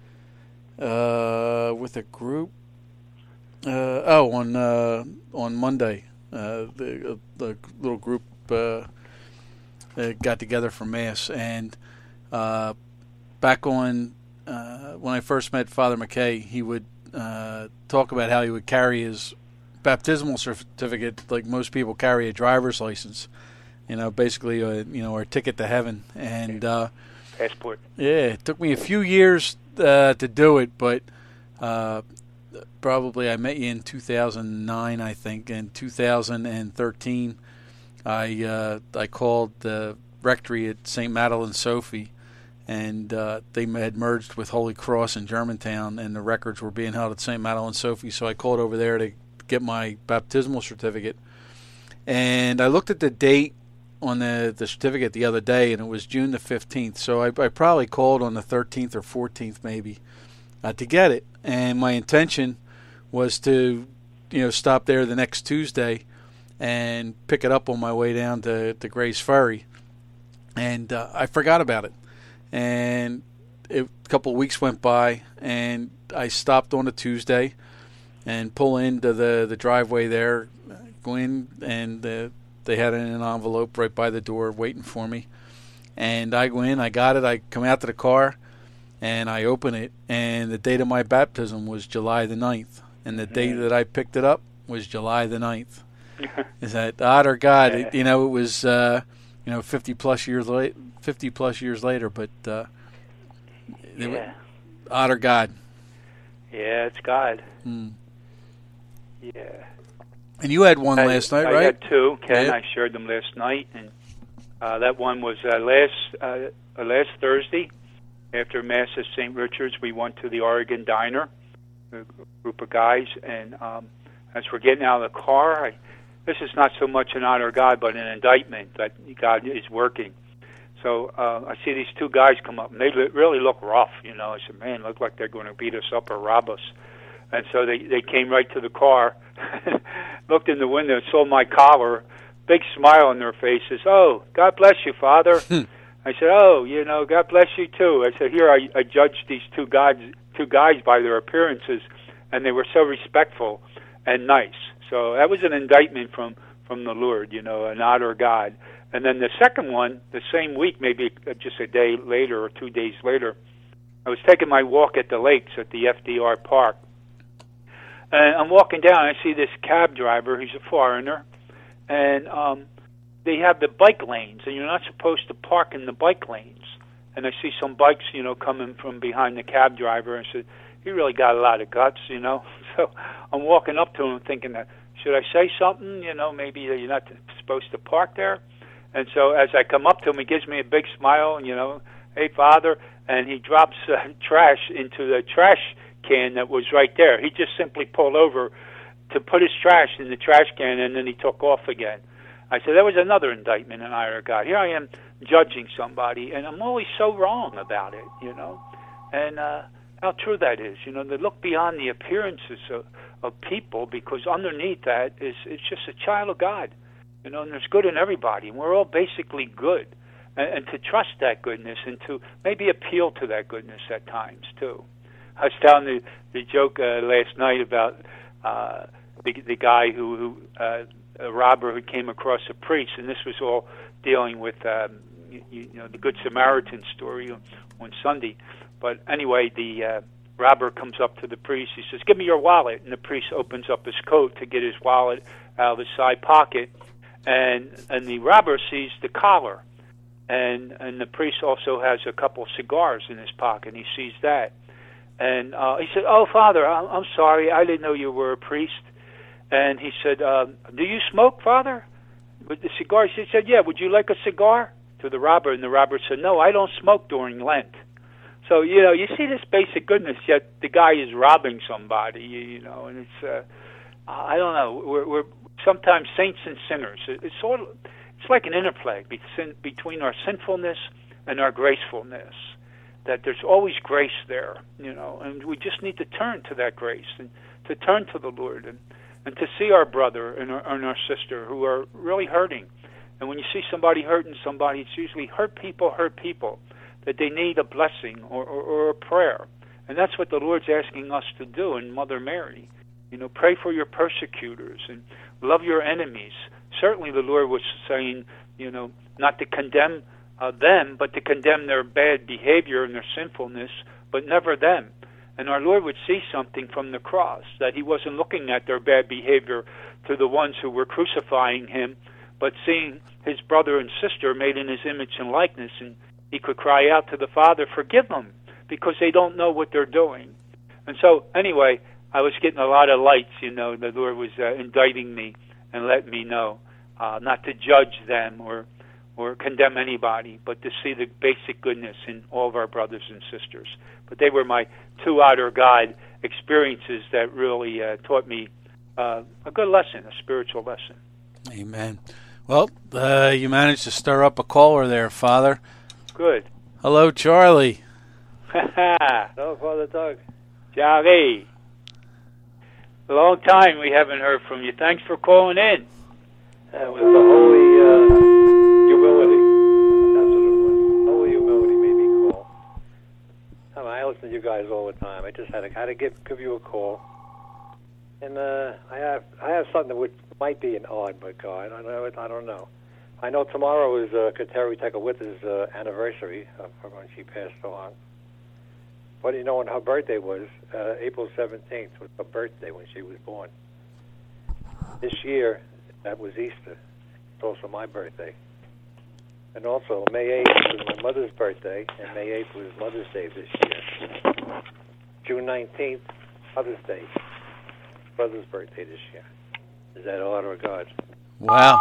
Speaker 2: uh, with a group. Uh, oh, on uh, on Monday, uh, the the little group uh, uh, got together for Mass, and uh, back on uh, when I first met Father McKay, he would uh, talk about how he would carry his baptismal certificate like most people carry a driver's license. You know, basically, a, you know, our ticket to heaven. And uh,
Speaker 3: passport.
Speaker 2: Yeah, it took me a few years uh, to do it, but uh, probably I met you in two thousand nine, I think. In two thousand thirteen, I uh, I called the rectory at Saint Madeleine Sophie, and uh, they had merged with Holy Cross in Germantown, and the records were being held at Saint Madeleine Sophie. So I called over there to get my baptismal certificate, and I looked at the date on the, the certificate the other day, and it was June the fifteenth. So I, I probably called on the thirteenth or fourteenth maybe uh, to get it. And my intention was to, you know, stop there the next Tuesday and pick it up on my way down to, to Gray's Ferry. And uh, I forgot about it. And it, a couple of weeks went by, and I stopped on a Tuesday and pull into the, the driveway there, go in, and uh, they had it in an envelope right by the door waiting for me. And I go in, I got it, I come out to the car, and I open it, and the date of my baptism was July the ninth. And the date that I picked it up was July the ninth. Is that odd or God? It, you know, it was, uh, you know, fifty plus years late, fifty plus years later, but uh,
Speaker 3: yeah.
Speaker 2: Were, odd or God?
Speaker 3: Yeah, it's God.
Speaker 2: Hmm.
Speaker 3: Yeah.
Speaker 2: And you had one
Speaker 3: I,
Speaker 2: last night,
Speaker 3: I
Speaker 2: right?
Speaker 3: I had two, Ken.
Speaker 2: Yeah.
Speaker 3: I shared them last night, and uh, that one was uh, last uh, uh, last Thursday. After Mass at Saint Richard's, we went to the Oregon Diner, a group of guys, and um, as we're getting out of the car, I, this is not so much an honor of God, but an indictment that God is working. So uh, I see these two guys come up, and they really look rough, you know. I said, man, look like they're going to beat us up or rob us. And so they, they came right to the car, looked in the window, saw my collar, big smile on their faces. Oh, God bless you, Father. I said, oh, you know, God bless you too. I said, here, I, I judged these two guys, two guys by their appearances, and they were so respectful and nice. So that was an indictment from, from the Lord, you know, an honor God. And then the second one, the same week, maybe just a day later or two days later, I was taking my walk at the lakes at the F D R Park. And I'm walking down, and I see this cab driver. He's a foreigner, and um, they have the bike lanes, and you're not supposed to park in the bike lanes. And I see some bikes, you know, coming from behind the cab driver, and I said, he really got a lot of guts, you know. So I'm walking up to him thinking that, should I say something, you know, maybe you're not supposed to park there? And so as I come up to him, he gives me a big smile, and, you know, hey, Father, and he drops uh, trash into the trash can that was right there. He just simply pulled over to put his trash in the trash can, and then he took off again. I said, that was another indictment in honor of God. Here I am judging somebody, and I'm always so wrong about it, you know. And uh, how true that is, you know, to look beyond the appearances of, of people, because underneath that is it's just a child of God, you know, and there's good in everybody, and we're all basically good. And, and to trust that goodness and to maybe appeal to that goodness at times, too. I was telling the, the joke uh, last night about uh, the, the guy who, who uh, a robber who came across a priest, and this was all dealing with um, you, you know the Good Samaritan story on, on Sunday. But anyway, the uh, robber comes up to the priest. He says, "Give me your wallet," and the priest opens up his coat to get his wallet out of his side pocket, and and the robber sees the collar, and and the priest also has a couple of cigars in his pocket. And he sees that. And uh, he said, "Oh, Father, I'm, I'm sorry. I didn't know you were a priest." And he said, um, "Do you smoke, Father?" With the cigar, he said, "Yeah. Would you like a cigar?" To the robber, and the robber said, "No, I don't smoke during Lent." So you know, you see this basic goodness. Yet the guy is robbing somebody, you, you know, and it's uh, I don't know. We're, we're sometimes saints and sinners. It's sort of it's like an interplay between our sinfulness and our gracefulness. That there's always grace there, you know, and we just need to turn to that grace and to turn to the Lord and, and to see our brother and our, and our sister who are really hurting. And when you see somebody hurting somebody, it's usually hurt people, hurt people, that they need a blessing or, or, or a prayer. And that's what the Lord's asking us to do in Mother Mary. You know, pray for your persecutors and love your enemies. Certainly the Lord was saying, you know, not to condemn uh, them, but to condemn their bad behavior and their sinfulness, but never them. And our Lord would see something from the cross, that he wasn't looking at their bad behavior to the ones who were crucifying him, but seeing his brother and sister made in his image and likeness, and he could cry out to the Father, forgive them, because they don't know what they're doing. And so, anyway, I was getting a lot of lights, you know, the Lord was uh, indicting me and letting me know uh, not to judge them or or condemn anybody, but to see the basic goodness in all of our brothers and sisters. But they were my two outer God experiences that really uh, taught me uh, a good lesson, a spiritual lesson.
Speaker 2: Amen. Well, uh, you managed to stir up a caller there, Father.
Speaker 3: Good.
Speaker 2: Hello, Charlie.
Speaker 5: Hello, Father Doug.
Speaker 3: Charlie. A long time we haven't heard from you. Thanks for calling in.
Speaker 5: That was the holy uh, humility. That's what it was. Holy humility made me call. I, mean, I listen to you guys all the time. I just had to, had to give, give you a call. And uh, I have I have something which might be an odd, but God, I know it, I don't know. I know tomorrow is uh, Kateri Tekakwitha's uh, anniversary of when she passed on. But you know when her birthday was, uh, April seventeenth was her birthday when she was born. This year, that was Easter. It's also my birthday. And also, May eighth was my mother's birthday, and May eighth was Mother's Day this year. June nineteenth, Mother's Day. Brother's birthday this year. Is that odd or God?
Speaker 2: Wow.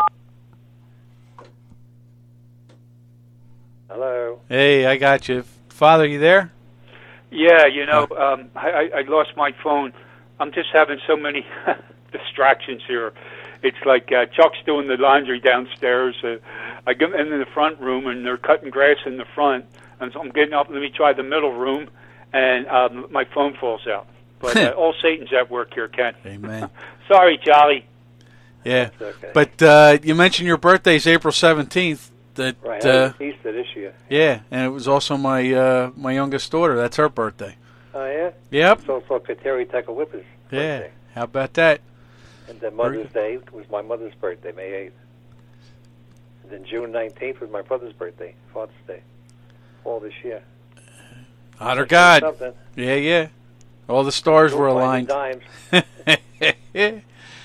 Speaker 5: Hello?
Speaker 2: Hey, I got you. Father, you there?
Speaker 3: Yeah, you know, um, I, I lost my phone. I'm just having so many distractions here. It's like uh, Chuck's doing the laundry downstairs. Uh, I get in the front room, and they're cutting grass in the front. And so I'm getting up, let me try the middle room, and um, my phone falls out. But uh, all Satan's at work here, Ken.
Speaker 2: Amen.
Speaker 3: Sorry, Charlie.
Speaker 2: Yeah.
Speaker 5: Okay.
Speaker 2: But uh, you mentioned your birthday's April seventeenth. That,
Speaker 5: Right,
Speaker 2: uh,
Speaker 5: Easter this year.
Speaker 2: yeah, and it was also my uh, my youngest daughter. That's her birthday.
Speaker 5: Oh, yeah?
Speaker 2: Yep.
Speaker 5: It's also Kateri Tekakwitha's
Speaker 2: Yeah.
Speaker 5: birthday.
Speaker 2: How about that?
Speaker 5: And then Mother's Day was my mother's birthday, May eighth. And then June nineteenth was my brother's birthday, Father's Day. All this year.
Speaker 2: Honor God.
Speaker 5: Something.
Speaker 2: Yeah, yeah. All the stars were aligned.
Speaker 5: Dimes.
Speaker 2: yeah.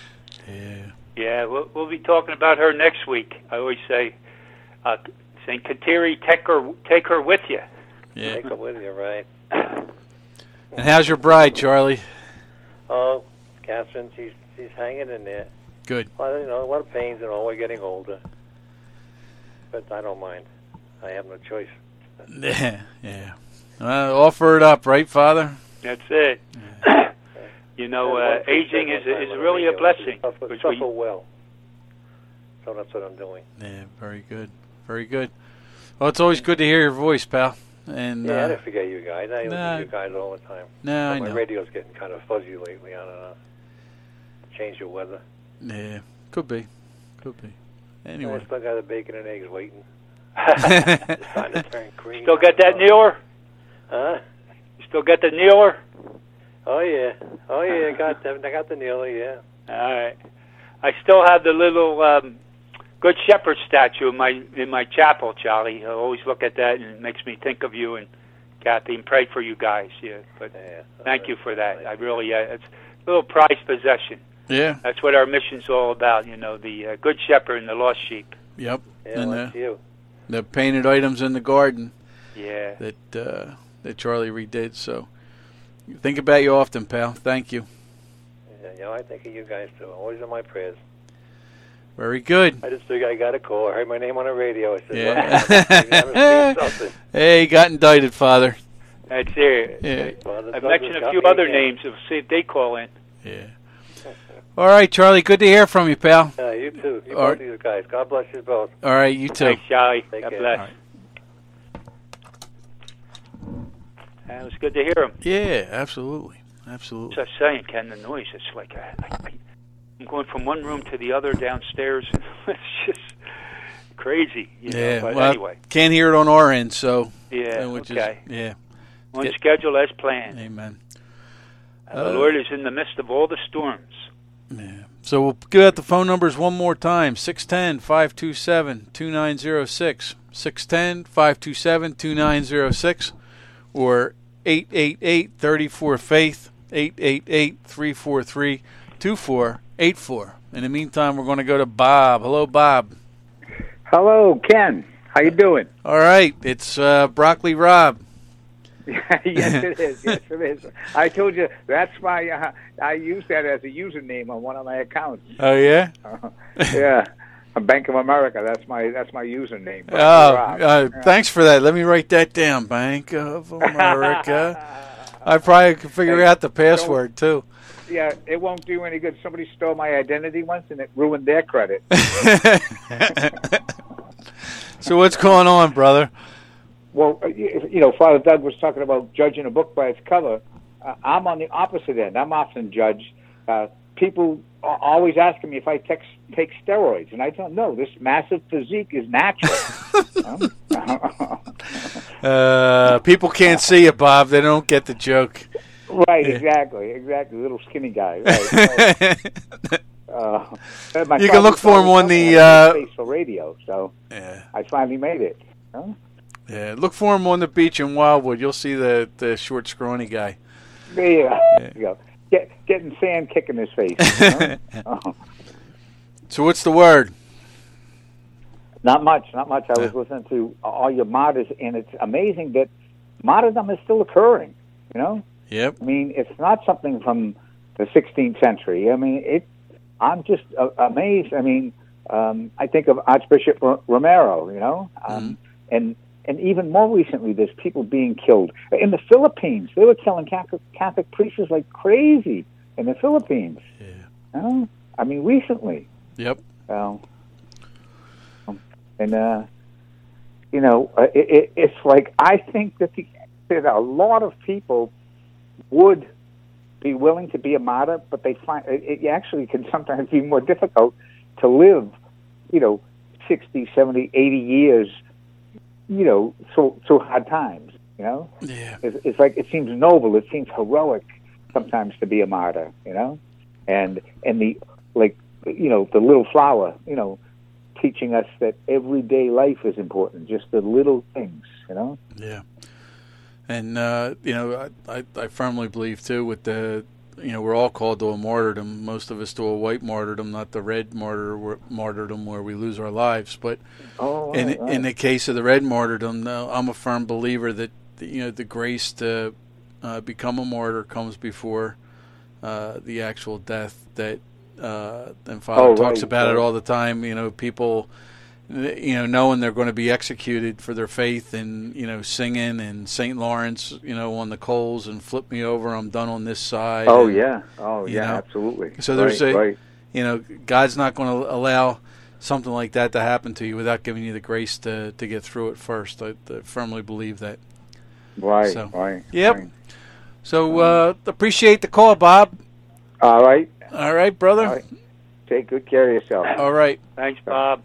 Speaker 3: Yeah, we'll, we'll be talking about her next week. I always say, uh, Saint Kateri, take her, take her with you.
Speaker 2: Yeah.
Speaker 5: Take her with you, right?
Speaker 2: And how's your bride, Charlie?
Speaker 5: Oh, Catherine, she's she's hanging in there.
Speaker 2: Good.
Speaker 5: Well, you know, a lot of pains and all. We're getting older, but I don't mind. I have no choice.
Speaker 2: Yeah, yeah. Uh, offer it up, right, Father?
Speaker 3: That's it.
Speaker 2: Yeah.
Speaker 3: You know,
Speaker 5: And
Speaker 3: uh,
Speaker 5: one thing
Speaker 3: aging
Speaker 5: said
Speaker 3: is
Speaker 5: one time
Speaker 3: is
Speaker 5: on the
Speaker 3: really a
Speaker 5: radio,
Speaker 3: blessing.
Speaker 5: Suffer,
Speaker 3: which
Speaker 5: suffer
Speaker 3: we-
Speaker 5: well. So that's what I'm doing.
Speaker 2: Yeah, very good. Very good. Well, it's always good to hear your voice, pal. And
Speaker 5: Yeah, I
Speaker 2: uh,
Speaker 5: didn't forget you guys. I
Speaker 2: nah.
Speaker 5: listen to you guys all the time.
Speaker 2: no, I
Speaker 5: My
Speaker 2: know.
Speaker 5: radio's getting kind of fuzzy lately. I don't know. Change the weather.
Speaker 2: Yeah, could be. Could be. Anyway.
Speaker 5: I still got the bacon and eggs waiting. It's time to turn green.
Speaker 3: Still got that kneeler?
Speaker 5: Huh?
Speaker 3: You still got the kneeler?
Speaker 5: Oh yeah, oh yeah. I got the, I got the kneeler. Yeah.
Speaker 3: All right. I still have the little um, Good Shepherd statue in my in my chapel, Charlie. I always look at that, and it makes me think of you and Kathy and pray for you guys. Yeah, but
Speaker 5: Yeah.
Speaker 3: thank you for that. I really, uh, it's a little prized possession.
Speaker 2: Yeah.
Speaker 3: That's what our mission's all about. You know, the uh, Good Shepherd and the lost sheep.
Speaker 2: Yep.
Speaker 5: Yeah,
Speaker 2: and
Speaker 5: like
Speaker 2: the,
Speaker 5: you.
Speaker 2: the painted items in the garden
Speaker 3: Yeah.
Speaker 2: that uh, that Charlie redid. So think about you often, pal. Thank you.
Speaker 5: Yeah, you know, I think of you guys too. Always in my prayers.
Speaker 2: Very good.
Speaker 5: I just figured I got a call. I heard my name on the radio. I said,
Speaker 2: Yeah.
Speaker 5: well, I never seen something.
Speaker 2: Hey, got indicted, Father.
Speaker 3: That's it.
Speaker 2: Yeah.
Speaker 5: Father
Speaker 3: I've
Speaker 5: Douglas
Speaker 3: mentioned a
Speaker 5: got
Speaker 3: few
Speaker 5: me
Speaker 3: other
Speaker 5: again.
Speaker 3: names. We'll see if they call in.
Speaker 2: Yeah. All right, Charlie. Good to hear from you, pal.
Speaker 5: Yeah, you too. You
Speaker 2: All
Speaker 5: both
Speaker 2: right.
Speaker 5: of you guys. God bless you both.
Speaker 2: All right, you too.
Speaker 3: Thanks, Charlie.
Speaker 5: Take
Speaker 3: God
Speaker 5: care.
Speaker 3: bless.
Speaker 2: All right.
Speaker 3: Uh, it was good to hear him.
Speaker 2: Yeah, absolutely, absolutely.
Speaker 3: As I was saying, Ken, the noise, it's like I, I, I'm going from one room to the other downstairs. It's just crazy. You know?
Speaker 2: Yeah.
Speaker 3: But
Speaker 2: Well,
Speaker 3: anyway,
Speaker 2: can't hear it on our end, so
Speaker 3: yeah,
Speaker 2: uh, which
Speaker 3: okay.
Speaker 2: is yeah.
Speaker 3: On
Speaker 2: Get-
Speaker 3: schedule as planned.
Speaker 2: Amen.
Speaker 3: And
Speaker 2: Uh,
Speaker 3: the Lord is in the midst of all the storms.
Speaker 2: Yeah. So we'll give out the phone numbers one more time: six one zero, five two seven, two nine zero six. six one zero, five two seven, two nine zero six or eight eight eight, three four, faith, eight eight eight, three four three, two four eight four. In the meantime, we're going to go to Bob. Hello, Bob.
Speaker 6: Hello, Ken. How you doing?
Speaker 2: All right. It's uh, Broccoli Rob.
Speaker 6: Yes, it is. Yes, it is. I told you that's my. Uh, I use that as a username on one of my accounts.
Speaker 2: Oh yeah.
Speaker 6: Uh, yeah, Bank of America. That's my. That's my username.
Speaker 2: Oh, uh, yeah. Thanks for that. Let me write that down. Bank of America. I probably could figure hey, out the password too.
Speaker 6: Yeah, it won't do any good. Somebody stole my identity once, and it ruined their credit.
Speaker 2: So what's going on, brother?
Speaker 6: Well, you know, Father Doug was talking about judging a book by its cover. Uh, I'm on the opposite end. I'm often judged. Uh, people are always asking me if I take, take steroids, and I don't know. This massive physique is natural.
Speaker 2: uh, people can't see it, Bob. They don't get the joke.
Speaker 6: Right, exactly, exactly. Little skinny guy. Right, right. Uh,
Speaker 2: you can look for him on the uh,
Speaker 6: for radio, so
Speaker 2: yeah.
Speaker 6: I finally made it. Huh?
Speaker 2: Yeah, look for him on the beach in Wildwood. You'll see the, the short, scrawny guy.
Speaker 6: There you go. There you go. Get, getting sand kicked in his face. Huh? Oh.
Speaker 2: So what's the word?
Speaker 6: Not much, not much. I was yeah. listening to all your martyrs, and it's amazing that martyrdom is still occurring, you know?
Speaker 2: Yep.
Speaker 6: I mean, it's not something from the sixteenth century. I mean, it. I'm just uh, amazed. I mean, um, I think of Archbishop R- Romero, you know? Um,
Speaker 2: mm-hmm.
Speaker 6: and And even more recently, there's people being killed. In the Philippines, they were killing Catholic, Catholic priests like crazy in the Philippines.
Speaker 2: Yeah.
Speaker 6: You know? I mean, recently.
Speaker 2: Yep.
Speaker 6: Um, and, uh, you know, uh, it, it, it's like I think that, the, that a lot of people would be willing to be a martyr, but they find it, it actually can sometimes be more difficult to live, you know, sixty, seventy, eighty years you know, so so hard times, you know?
Speaker 2: Yeah.
Speaker 6: It's, it's like, it seems noble, it seems heroic sometimes to be a martyr, you know? And, and the, like, you know, the little flower, you know, teaching us that everyday life is important, just the little things, you know?
Speaker 2: Yeah. And, uh, you know, I, I, I firmly believe, too, with the, you know, we're all called to a martyrdom, most of us to a white martyrdom, not the red martyr martyrdom where we lose our lives. But
Speaker 6: oh,
Speaker 2: in
Speaker 6: right, right.
Speaker 2: in the case of the red martyrdom, no, I'm a firm believer that, you know, the grace to uh, become a martyr comes before uh, the actual death. That uh, and Father
Speaker 6: oh,
Speaker 2: talks
Speaker 6: right,
Speaker 2: about
Speaker 6: right.
Speaker 2: it all the time. You know, people, you know, knowing they're going to be executed for their faith, and, you know, singing and Saint Lawrence, you know, on the coals and flip me over, I'm done on this side.
Speaker 6: Oh
Speaker 2: and,
Speaker 6: yeah, oh yeah,
Speaker 2: know,
Speaker 6: absolutely.
Speaker 2: So there's
Speaker 6: right,
Speaker 2: a,
Speaker 6: right.
Speaker 2: you know, God's not going to allow something like that to happen to you without giving you the grace to to get through it first. I, I firmly believe that.
Speaker 6: Right,
Speaker 2: so,
Speaker 6: right.
Speaker 2: Yep.
Speaker 6: Right.
Speaker 2: So uh, appreciate the call, Bob.
Speaker 6: All right.
Speaker 2: All right, brother.
Speaker 6: All right. Take good care of yourself.
Speaker 2: All right.
Speaker 3: Thanks, Bob.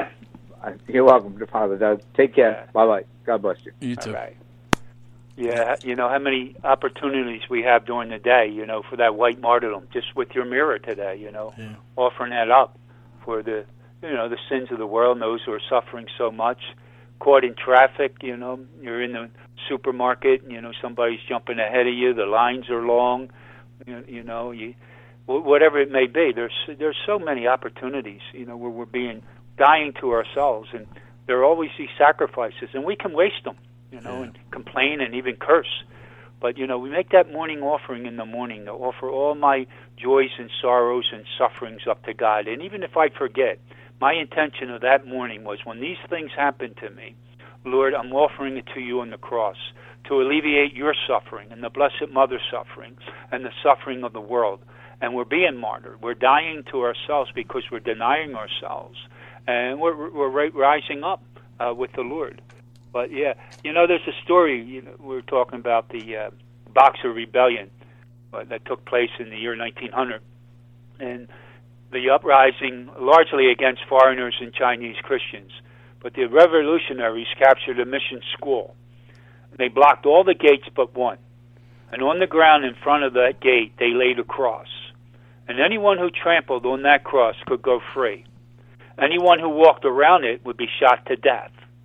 Speaker 6: You're welcome, Father Doug. Take care. Bye bye. God bless you.
Speaker 2: You too.
Speaker 3: All right. Yeah, you know how many opportunities we have during the day, you know, for that white martyrdom, just with your mirror today, you know,
Speaker 2: yeah.
Speaker 3: offering that up for the, you know, the sins of the world, and those who are suffering so much, caught in traffic, you know, you're in the supermarket, you know, somebody's jumping ahead of you, the lines are long, you, you know, you, whatever it may be. There's there's so many opportunities, you know, where we're being dying to ourselves, and there are always these sacrifices, and we can waste them, you know,
Speaker 2: yeah.
Speaker 3: and complain and even curse. But, you know, we make that morning offering in the morning to offer all my joys and sorrows and sufferings up to God. And even if I forget, my intention of that morning was, when these things happen to me, Lord, I'm offering it to you on the cross to alleviate your suffering and the Blessed Mother's suffering and the suffering of the world. And we're being martyred. We're dying to ourselves because we're denying ourselves. And we're, we're rising up uh, with the Lord. But, yeah, you know, there's a story. You know, we were talking about the uh, Boxer Rebellion uh, that took place in the year nineteen hundred. And the uprising largely against foreigners and Chinese Christians. But the revolutionaries captured a mission school. They blocked all the gates but one. And on the ground in front of that gate, they laid a cross. And anyone who trampled on that cross could go free. Anyone who walked around it would be shot to death.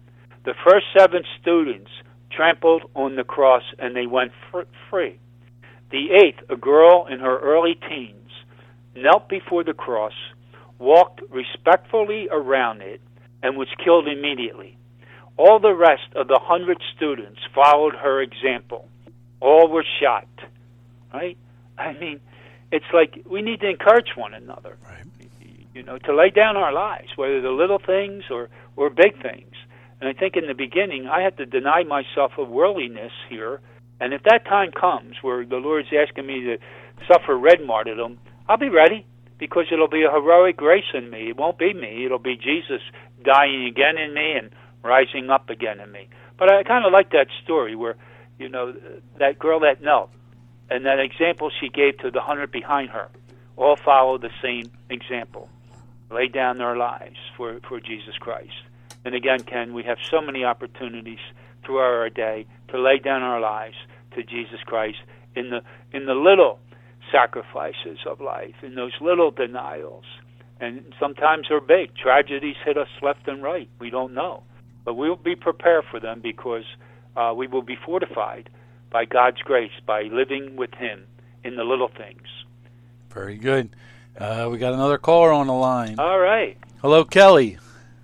Speaker 3: The first seven students trampled on the cross and they went fr- free. The eighth, a girl in her early teens, knelt before the cross, walked respectfully around it, and was killed immediately. All the rest of the hundred students followed her example. All were shot. Right? I mean, it's like we need to encourage one another.
Speaker 2: Right.
Speaker 3: You know, to lay down our lives, whether the little things or, or big things. And I think in the beginning, I had to deny myself of worldliness here. And if that time comes where the Lord's asking me to suffer red martyrdom, I'll be ready, because it'll be a heroic grace in me. It won't be me. It'll be Jesus dying again in me and rising up again in me. But I kind of like that story where, you know, that girl that knelt and that example she gave to the hundred behind her all followed the same example. Lay down their lives for, for Jesus Christ. And again, Ken, we have so many opportunities throughout our day to lay down our lives to Jesus Christ in the in the little sacrifices of life, in those little denials. And sometimes they're big. Tragedies hit us left and right. We don't know. But we'll be prepared for them, because uh, we will be fortified by God's grace, by living with Him in the little things.
Speaker 2: Very good. Uh, we got another caller on the line.
Speaker 3: All right.
Speaker 2: Hello, Kelly.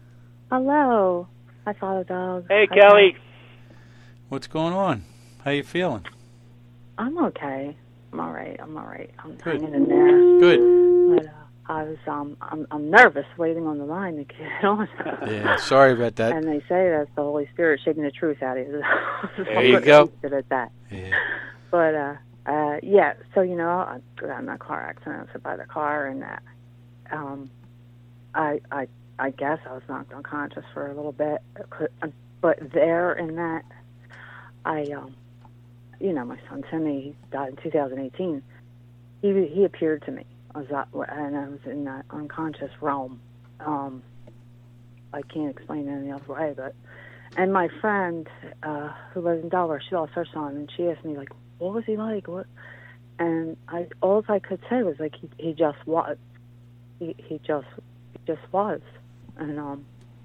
Speaker 7: Hello. I saw the dog.
Speaker 3: Hey,
Speaker 7: Hi,
Speaker 3: Kelly.
Speaker 7: Kelly.
Speaker 2: What's going on? How you feeling?
Speaker 7: I'm okay. I'm all right. I'm all right. I'm
Speaker 2: Good.
Speaker 7: hanging in there.
Speaker 2: Good.
Speaker 7: But uh, I was um I'm I'm nervous waiting on the line to get on.
Speaker 2: Yeah, sorry about that.
Speaker 7: And they say that's the Holy Spirit shaking the truth out of you.
Speaker 2: There you go.
Speaker 7: Good at that.
Speaker 2: Yeah.
Speaker 7: But uh, uh, yeah. So you know, I got in that car accident. I was hit by the car, and uh, um, I I I guess I was knocked unconscious for a little bit. But there in that, I um, you know, my son Timmy, he died in two thousand eighteen. He he appeared to me. I was that, and I was in that unconscious realm. Um, I can't explain it any other way, but and my friend uh, who lives in Delaware, she lost her son, and she asked me like, "What was he like?" What? And I all I could say was like, he he just was. He he just he just was, and um.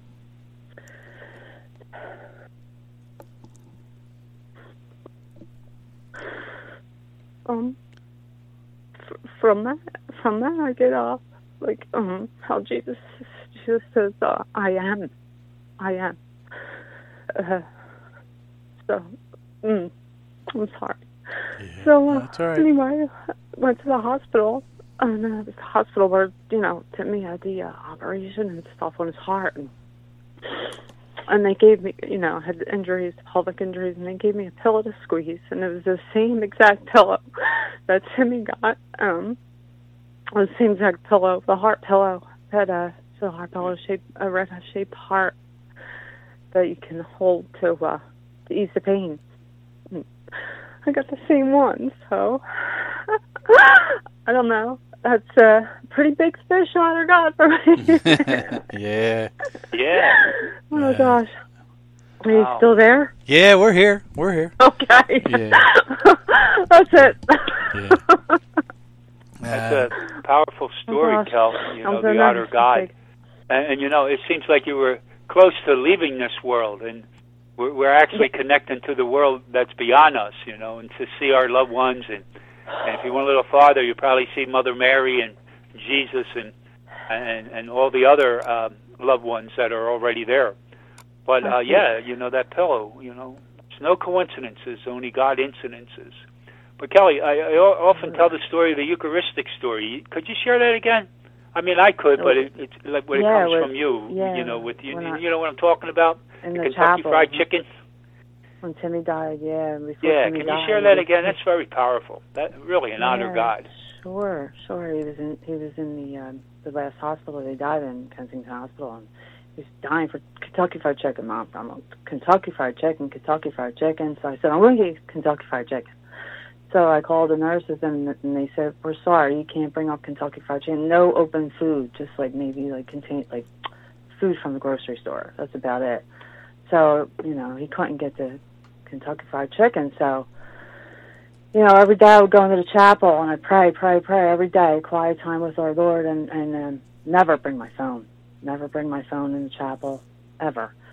Speaker 7: Um. From that, from that, I get off like um how Jesus Jesus says, uh, "I am, I am." Uh, so, mm, I'm sorry.
Speaker 2: Yeah,
Speaker 7: so uh,
Speaker 2: that's all right.
Speaker 7: anyway, I went to the hospital, and uh, the hospital where you know Timmy had the uh, operation and stuff on his heart, and and they gave me, you know, had injuries, pelvic injuries, and they gave me a pillow to squeeze, and it was the same exact pillow that Timmy got. Um, it was the same exact pillow, the heart pillow, had a, a heart pillow shaped, a red-shaped heart that you can hold to uh, to ease the pain. I got the same one, so I don't know. That's a pretty big fish I got for me.
Speaker 2: Yeah.
Speaker 3: Yeah.
Speaker 7: Oh, my
Speaker 2: Yeah.
Speaker 7: gosh. Are you
Speaker 3: Wow.
Speaker 7: still there?
Speaker 2: Yeah, we're here. We're here.
Speaker 7: Okay.
Speaker 2: Yeah.
Speaker 7: That's it.
Speaker 2: Yeah.
Speaker 3: That's a powerful story,
Speaker 7: Oh, gosh.
Speaker 3: Kel. You know,
Speaker 7: I'm so
Speaker 3: the
Speaker 7: nervous
Speaker 3: outer
Speaker 7: to
Speaker 3: God.
Speaker 7: speak.
Speaker 3: And, and, you know, it seems like you were close to leaving this world, and we're, we're actually connecting to the world that's beyond us, you know, and to see our loved ones. And, and if you went a little farther, you probably see Mother Mary and Jesus and and, and all the other um, loved ones that are already there. But, uh, yeah, you know, that pillow, you know, it's no coincidences, only God incidences. But, Kelly, I, I often tell the story of the Eucharistic story. Could you share that again? I mean, I could, but it, it's like when
Speaker 7: Yeah,
Speaker 3: it comes
Speaker 7: with-
Speaker 3: from you,
Speaker 7: yeah,
Speaker 3: you know, with you,
Speaker 7: when I-
Speaker 3: you know what I'm talking about?
Speaker 7: In
Speaker 3: the
Speaker 7: the
Speaker 3: Kentucky
Speaker 7: chapel.
Speaker 3: Fried Chicken.
Speaker 7: When Timmy died, yeah. Before
Speaker 3: Yeah,
Speaker 7: Timmy
Speaker 3: can you
Speaker 7: died,
Speaker 3: share that again? That's very powerful. That really an honor
Speaker 7: Yeah,
Speaker 3: God.
Speaker 7: Sure, sure. He was in he was in the um, the last hospital they died in, Kensington Hospital, and he was dying for Kentucky Fried Chicken. Mom, I'm a Kentucky Fried Chicken, Kentucky Fried Chicken. So I said, I'm going to get Kentucky Fried Chicken. So I called the nurses, and, and they said, we're sorry, you can't bring up Kentucky Fried Chicken. No open food, just like maybe like contain like food from the grocery store. That's about it. So, you know, he couldn't get the Kentucky Fried Chicken. So, you know, every day I would go into the chapel, and I'd pray, pray, pray every day, quiet time with our Lord, and, and um, never bring my phone. Never bring my phone in the chapel, ever.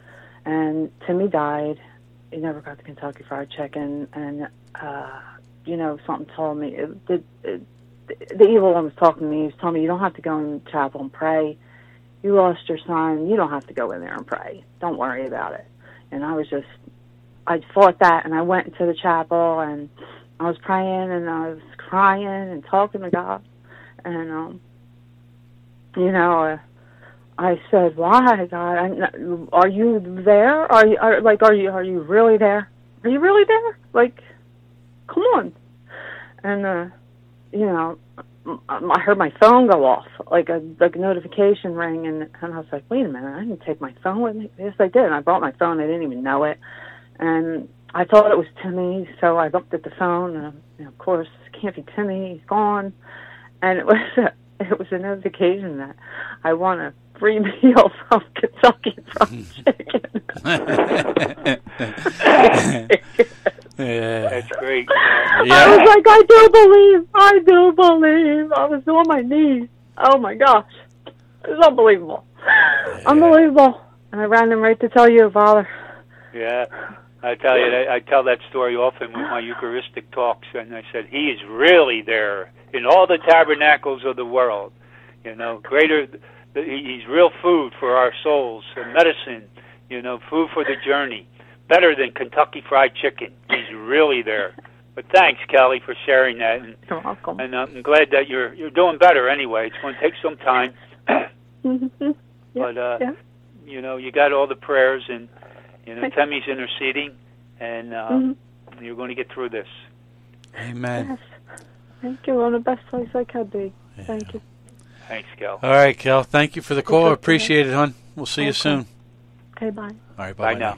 Speaker 7: And Timmy died. He never got the Kentucky Fried Chicken, and uh, you know, something told me it, it, it, the evil one was talking to me. He was telling me, you don't have to go in chapel and pray. You lost your son. You don't have to go in there and pray. Don't worry about it. And I was just, I fought that, and I went into the chapel, and I was praying, and I was crying and talking to God. And, um, you know, uh, I said, why, God? I'm, are you there? Are you, are, like, are you, are you really there? Are you really there? Like, come on. And, uh, you know, I heard my phone go off, like a like a notification ring, and, and I was like, wait a minute, I didn't take my phone with me. Yes, I did. And I brought my phone. I didn't even know it. And I thought it was Timmy, so I looked at the phone, and, and of course, it can't be Timmy. He's gone. And it was a, it was a notification that I won a free meal from Kentucky Fried Chicken.
Speaker 2: Yeah.
Speaker 3: That's great.
Speaker 2: Yeah.
Speaker 7: I was like, I do believe, I do believe. I was on my knees. Oh my gosh, it was unbelievable,
Speaker 2: Yeah.
Speaker 7: unbelievable. And I ran them right to tell you, Father.
Speaker 3: Yeah, I tell you, I, I tell that story often with my Eucharistic talks, and I said, He is really there in all the tabernacles of the world. You know, greater, He's real food for our souls, and medicine, you know, food for the journey. Better than Kentucky Fried Chicken. He's really there. But thanks, Kelly, for sharing that. And,
Speaker 7: You're welcome.
Speaker 3: and I'm glad that you're you're doing better anyway. It's going to take some time.
Speaker 7: Mm-hmm. Yeah,
Speaker 3: but, uh,
Speaker 7: yeah.
Speaker 3: you know, you got all the prayers, and, you know, Tammy's interceding, and uh,
Speaker 7: Mm-hmm.
Speaker 3: you're going to get through this.
Speaker 2: Amen.
Speaker 7: Yes. Thank you. I'm in the best place I could be.
Speaker 2: Yeah.
Speaker 7: Thank you.
Speaker 3: Thanks, Kel.
Speaker 2: All right, Kel. Thank you for the call. I appreciate it, hon. We'll see you
Speaker 7: Okay.
Speaker 2: soon.
Speaker 7: Okay, bye.
Speaker 2: All right,
Speaker 3: Bye
Speaker 2: bye-bye
Speaker 3: now.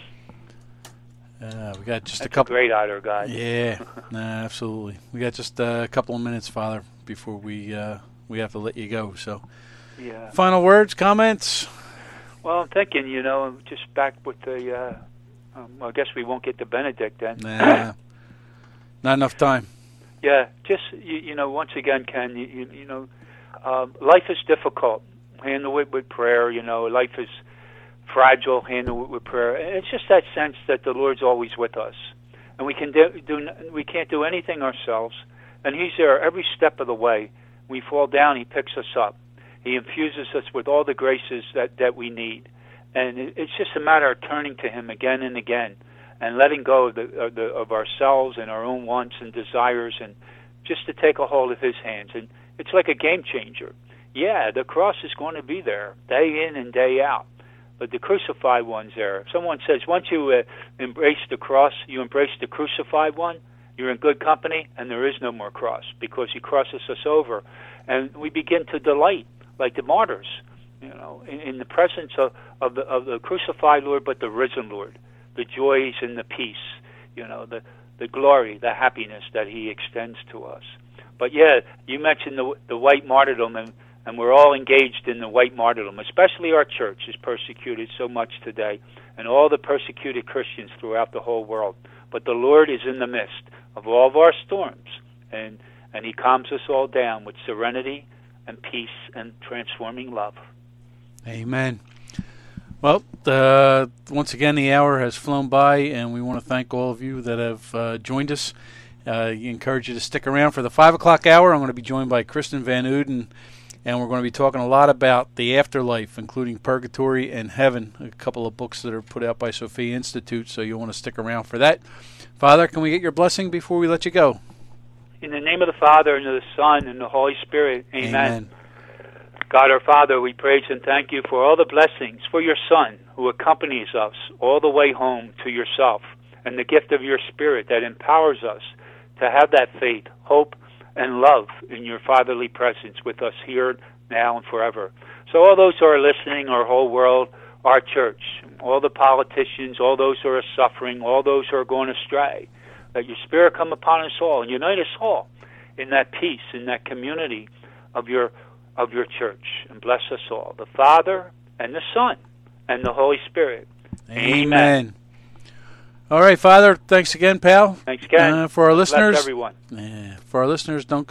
Speaker 2: Uh, we got just
Speaker 3: That's
Speaker 2: a couple.
Speaker 3: great honor, God.
Speaker 2: Yeah, nah, absolutely. We got just uh, a couple of minutes, Father, before we uh, we have to let you go. So,
Speaker 3: Yeah.
Speaker 2: final words, comments.
Speaker 3: Well, I'm thinking, you know, just back with the, uh, um, well, I guess we won't get to Benedict then.
Speaker 2: Nah, not enough time.
Speaker 3: Yeah, just, you, you know, once again, Ken, you, you, you know, um, life is difficult. Handle it with prayer, you know. Life is fragile. Handle it with prayer. And it's just that sense that the Lord's always with us. And we, can do, do, we can't do anything ourselves. And He's there every step of the way. We fall down, He picks us up. He infuses us with all the graces that, that we need. And it, it's just a matter of turning to Him again and again and letting go of, the, of, the, of ourselves and our own wants and desires, and just to take a hold of His hands. And it's like a game changer. Yeah, the cross is going to be there day in and day out, but the crucified one's there. If someone says, once you uh, embrace the cross, you embrace the crucified one, you're in good company, and there is no more cross, because He crosses us over. And we begin to delight, like the martyrs, you know, in, in the presence of, of, the, of the crucified Lord, but the risen Lord, the joys and the peace, you know, the, the glory, the happiness that He extends to us. But yeah, you mentioned the, the white martyrdom, and, and we're all engaged in the white martyrdom, especially our church is persecuted so much today, and all the persecuted Christians throughout the whole world. But the Lord is in the midst of all of our storms, and, and He calms us all down with serenity and peace and transforming love.
Speaker 2: Amen. Well, uh, once again, the hour has flown by, and we want to thank all of you that have uh, joined us. Uh, encourage you to stick around for the five o'clock hour. I'm going to be joined by Kristen Van Uden, and we're going to be talking a lot about the afterlife, including Purgatory and Heaven, a couple of books that are put out by Sophia Institute, so you'll want to stick around for that. Father, can we get your blessing before we let you go?
Speaker 3: In the name of the Father, and of the Son, and the Holy Spirit, amen.
Speaker 2: Amen.
Speaker 3: God our Father, we praise and thank You for all the blessings, for Your Son, who accompanies us all the way home to Yourself, and the gift of Your Spirit that empowers us to have that faith, hope, and love in Your fatherly presence with us here, now, and forever. So all those who are listening, our whole world, our church, all the politicians, all those who are suffering, all those who are going astray, let Your Spirit come upon us all and unite us all in that peace, in that community of Your of Your church, and bless us all, the Father and the Son and the Holy Spirit.
Speaker 2: Amen.
Speaker 3: Amen.
Speaker 2: All right, Father, thanks again, pal.
Speaker 3: Thanks again.
Speaker 2: Uh, for our listeners,
Speaker 3: Bless everyone.
Speaker 2: Yeah, for our listeners, don't go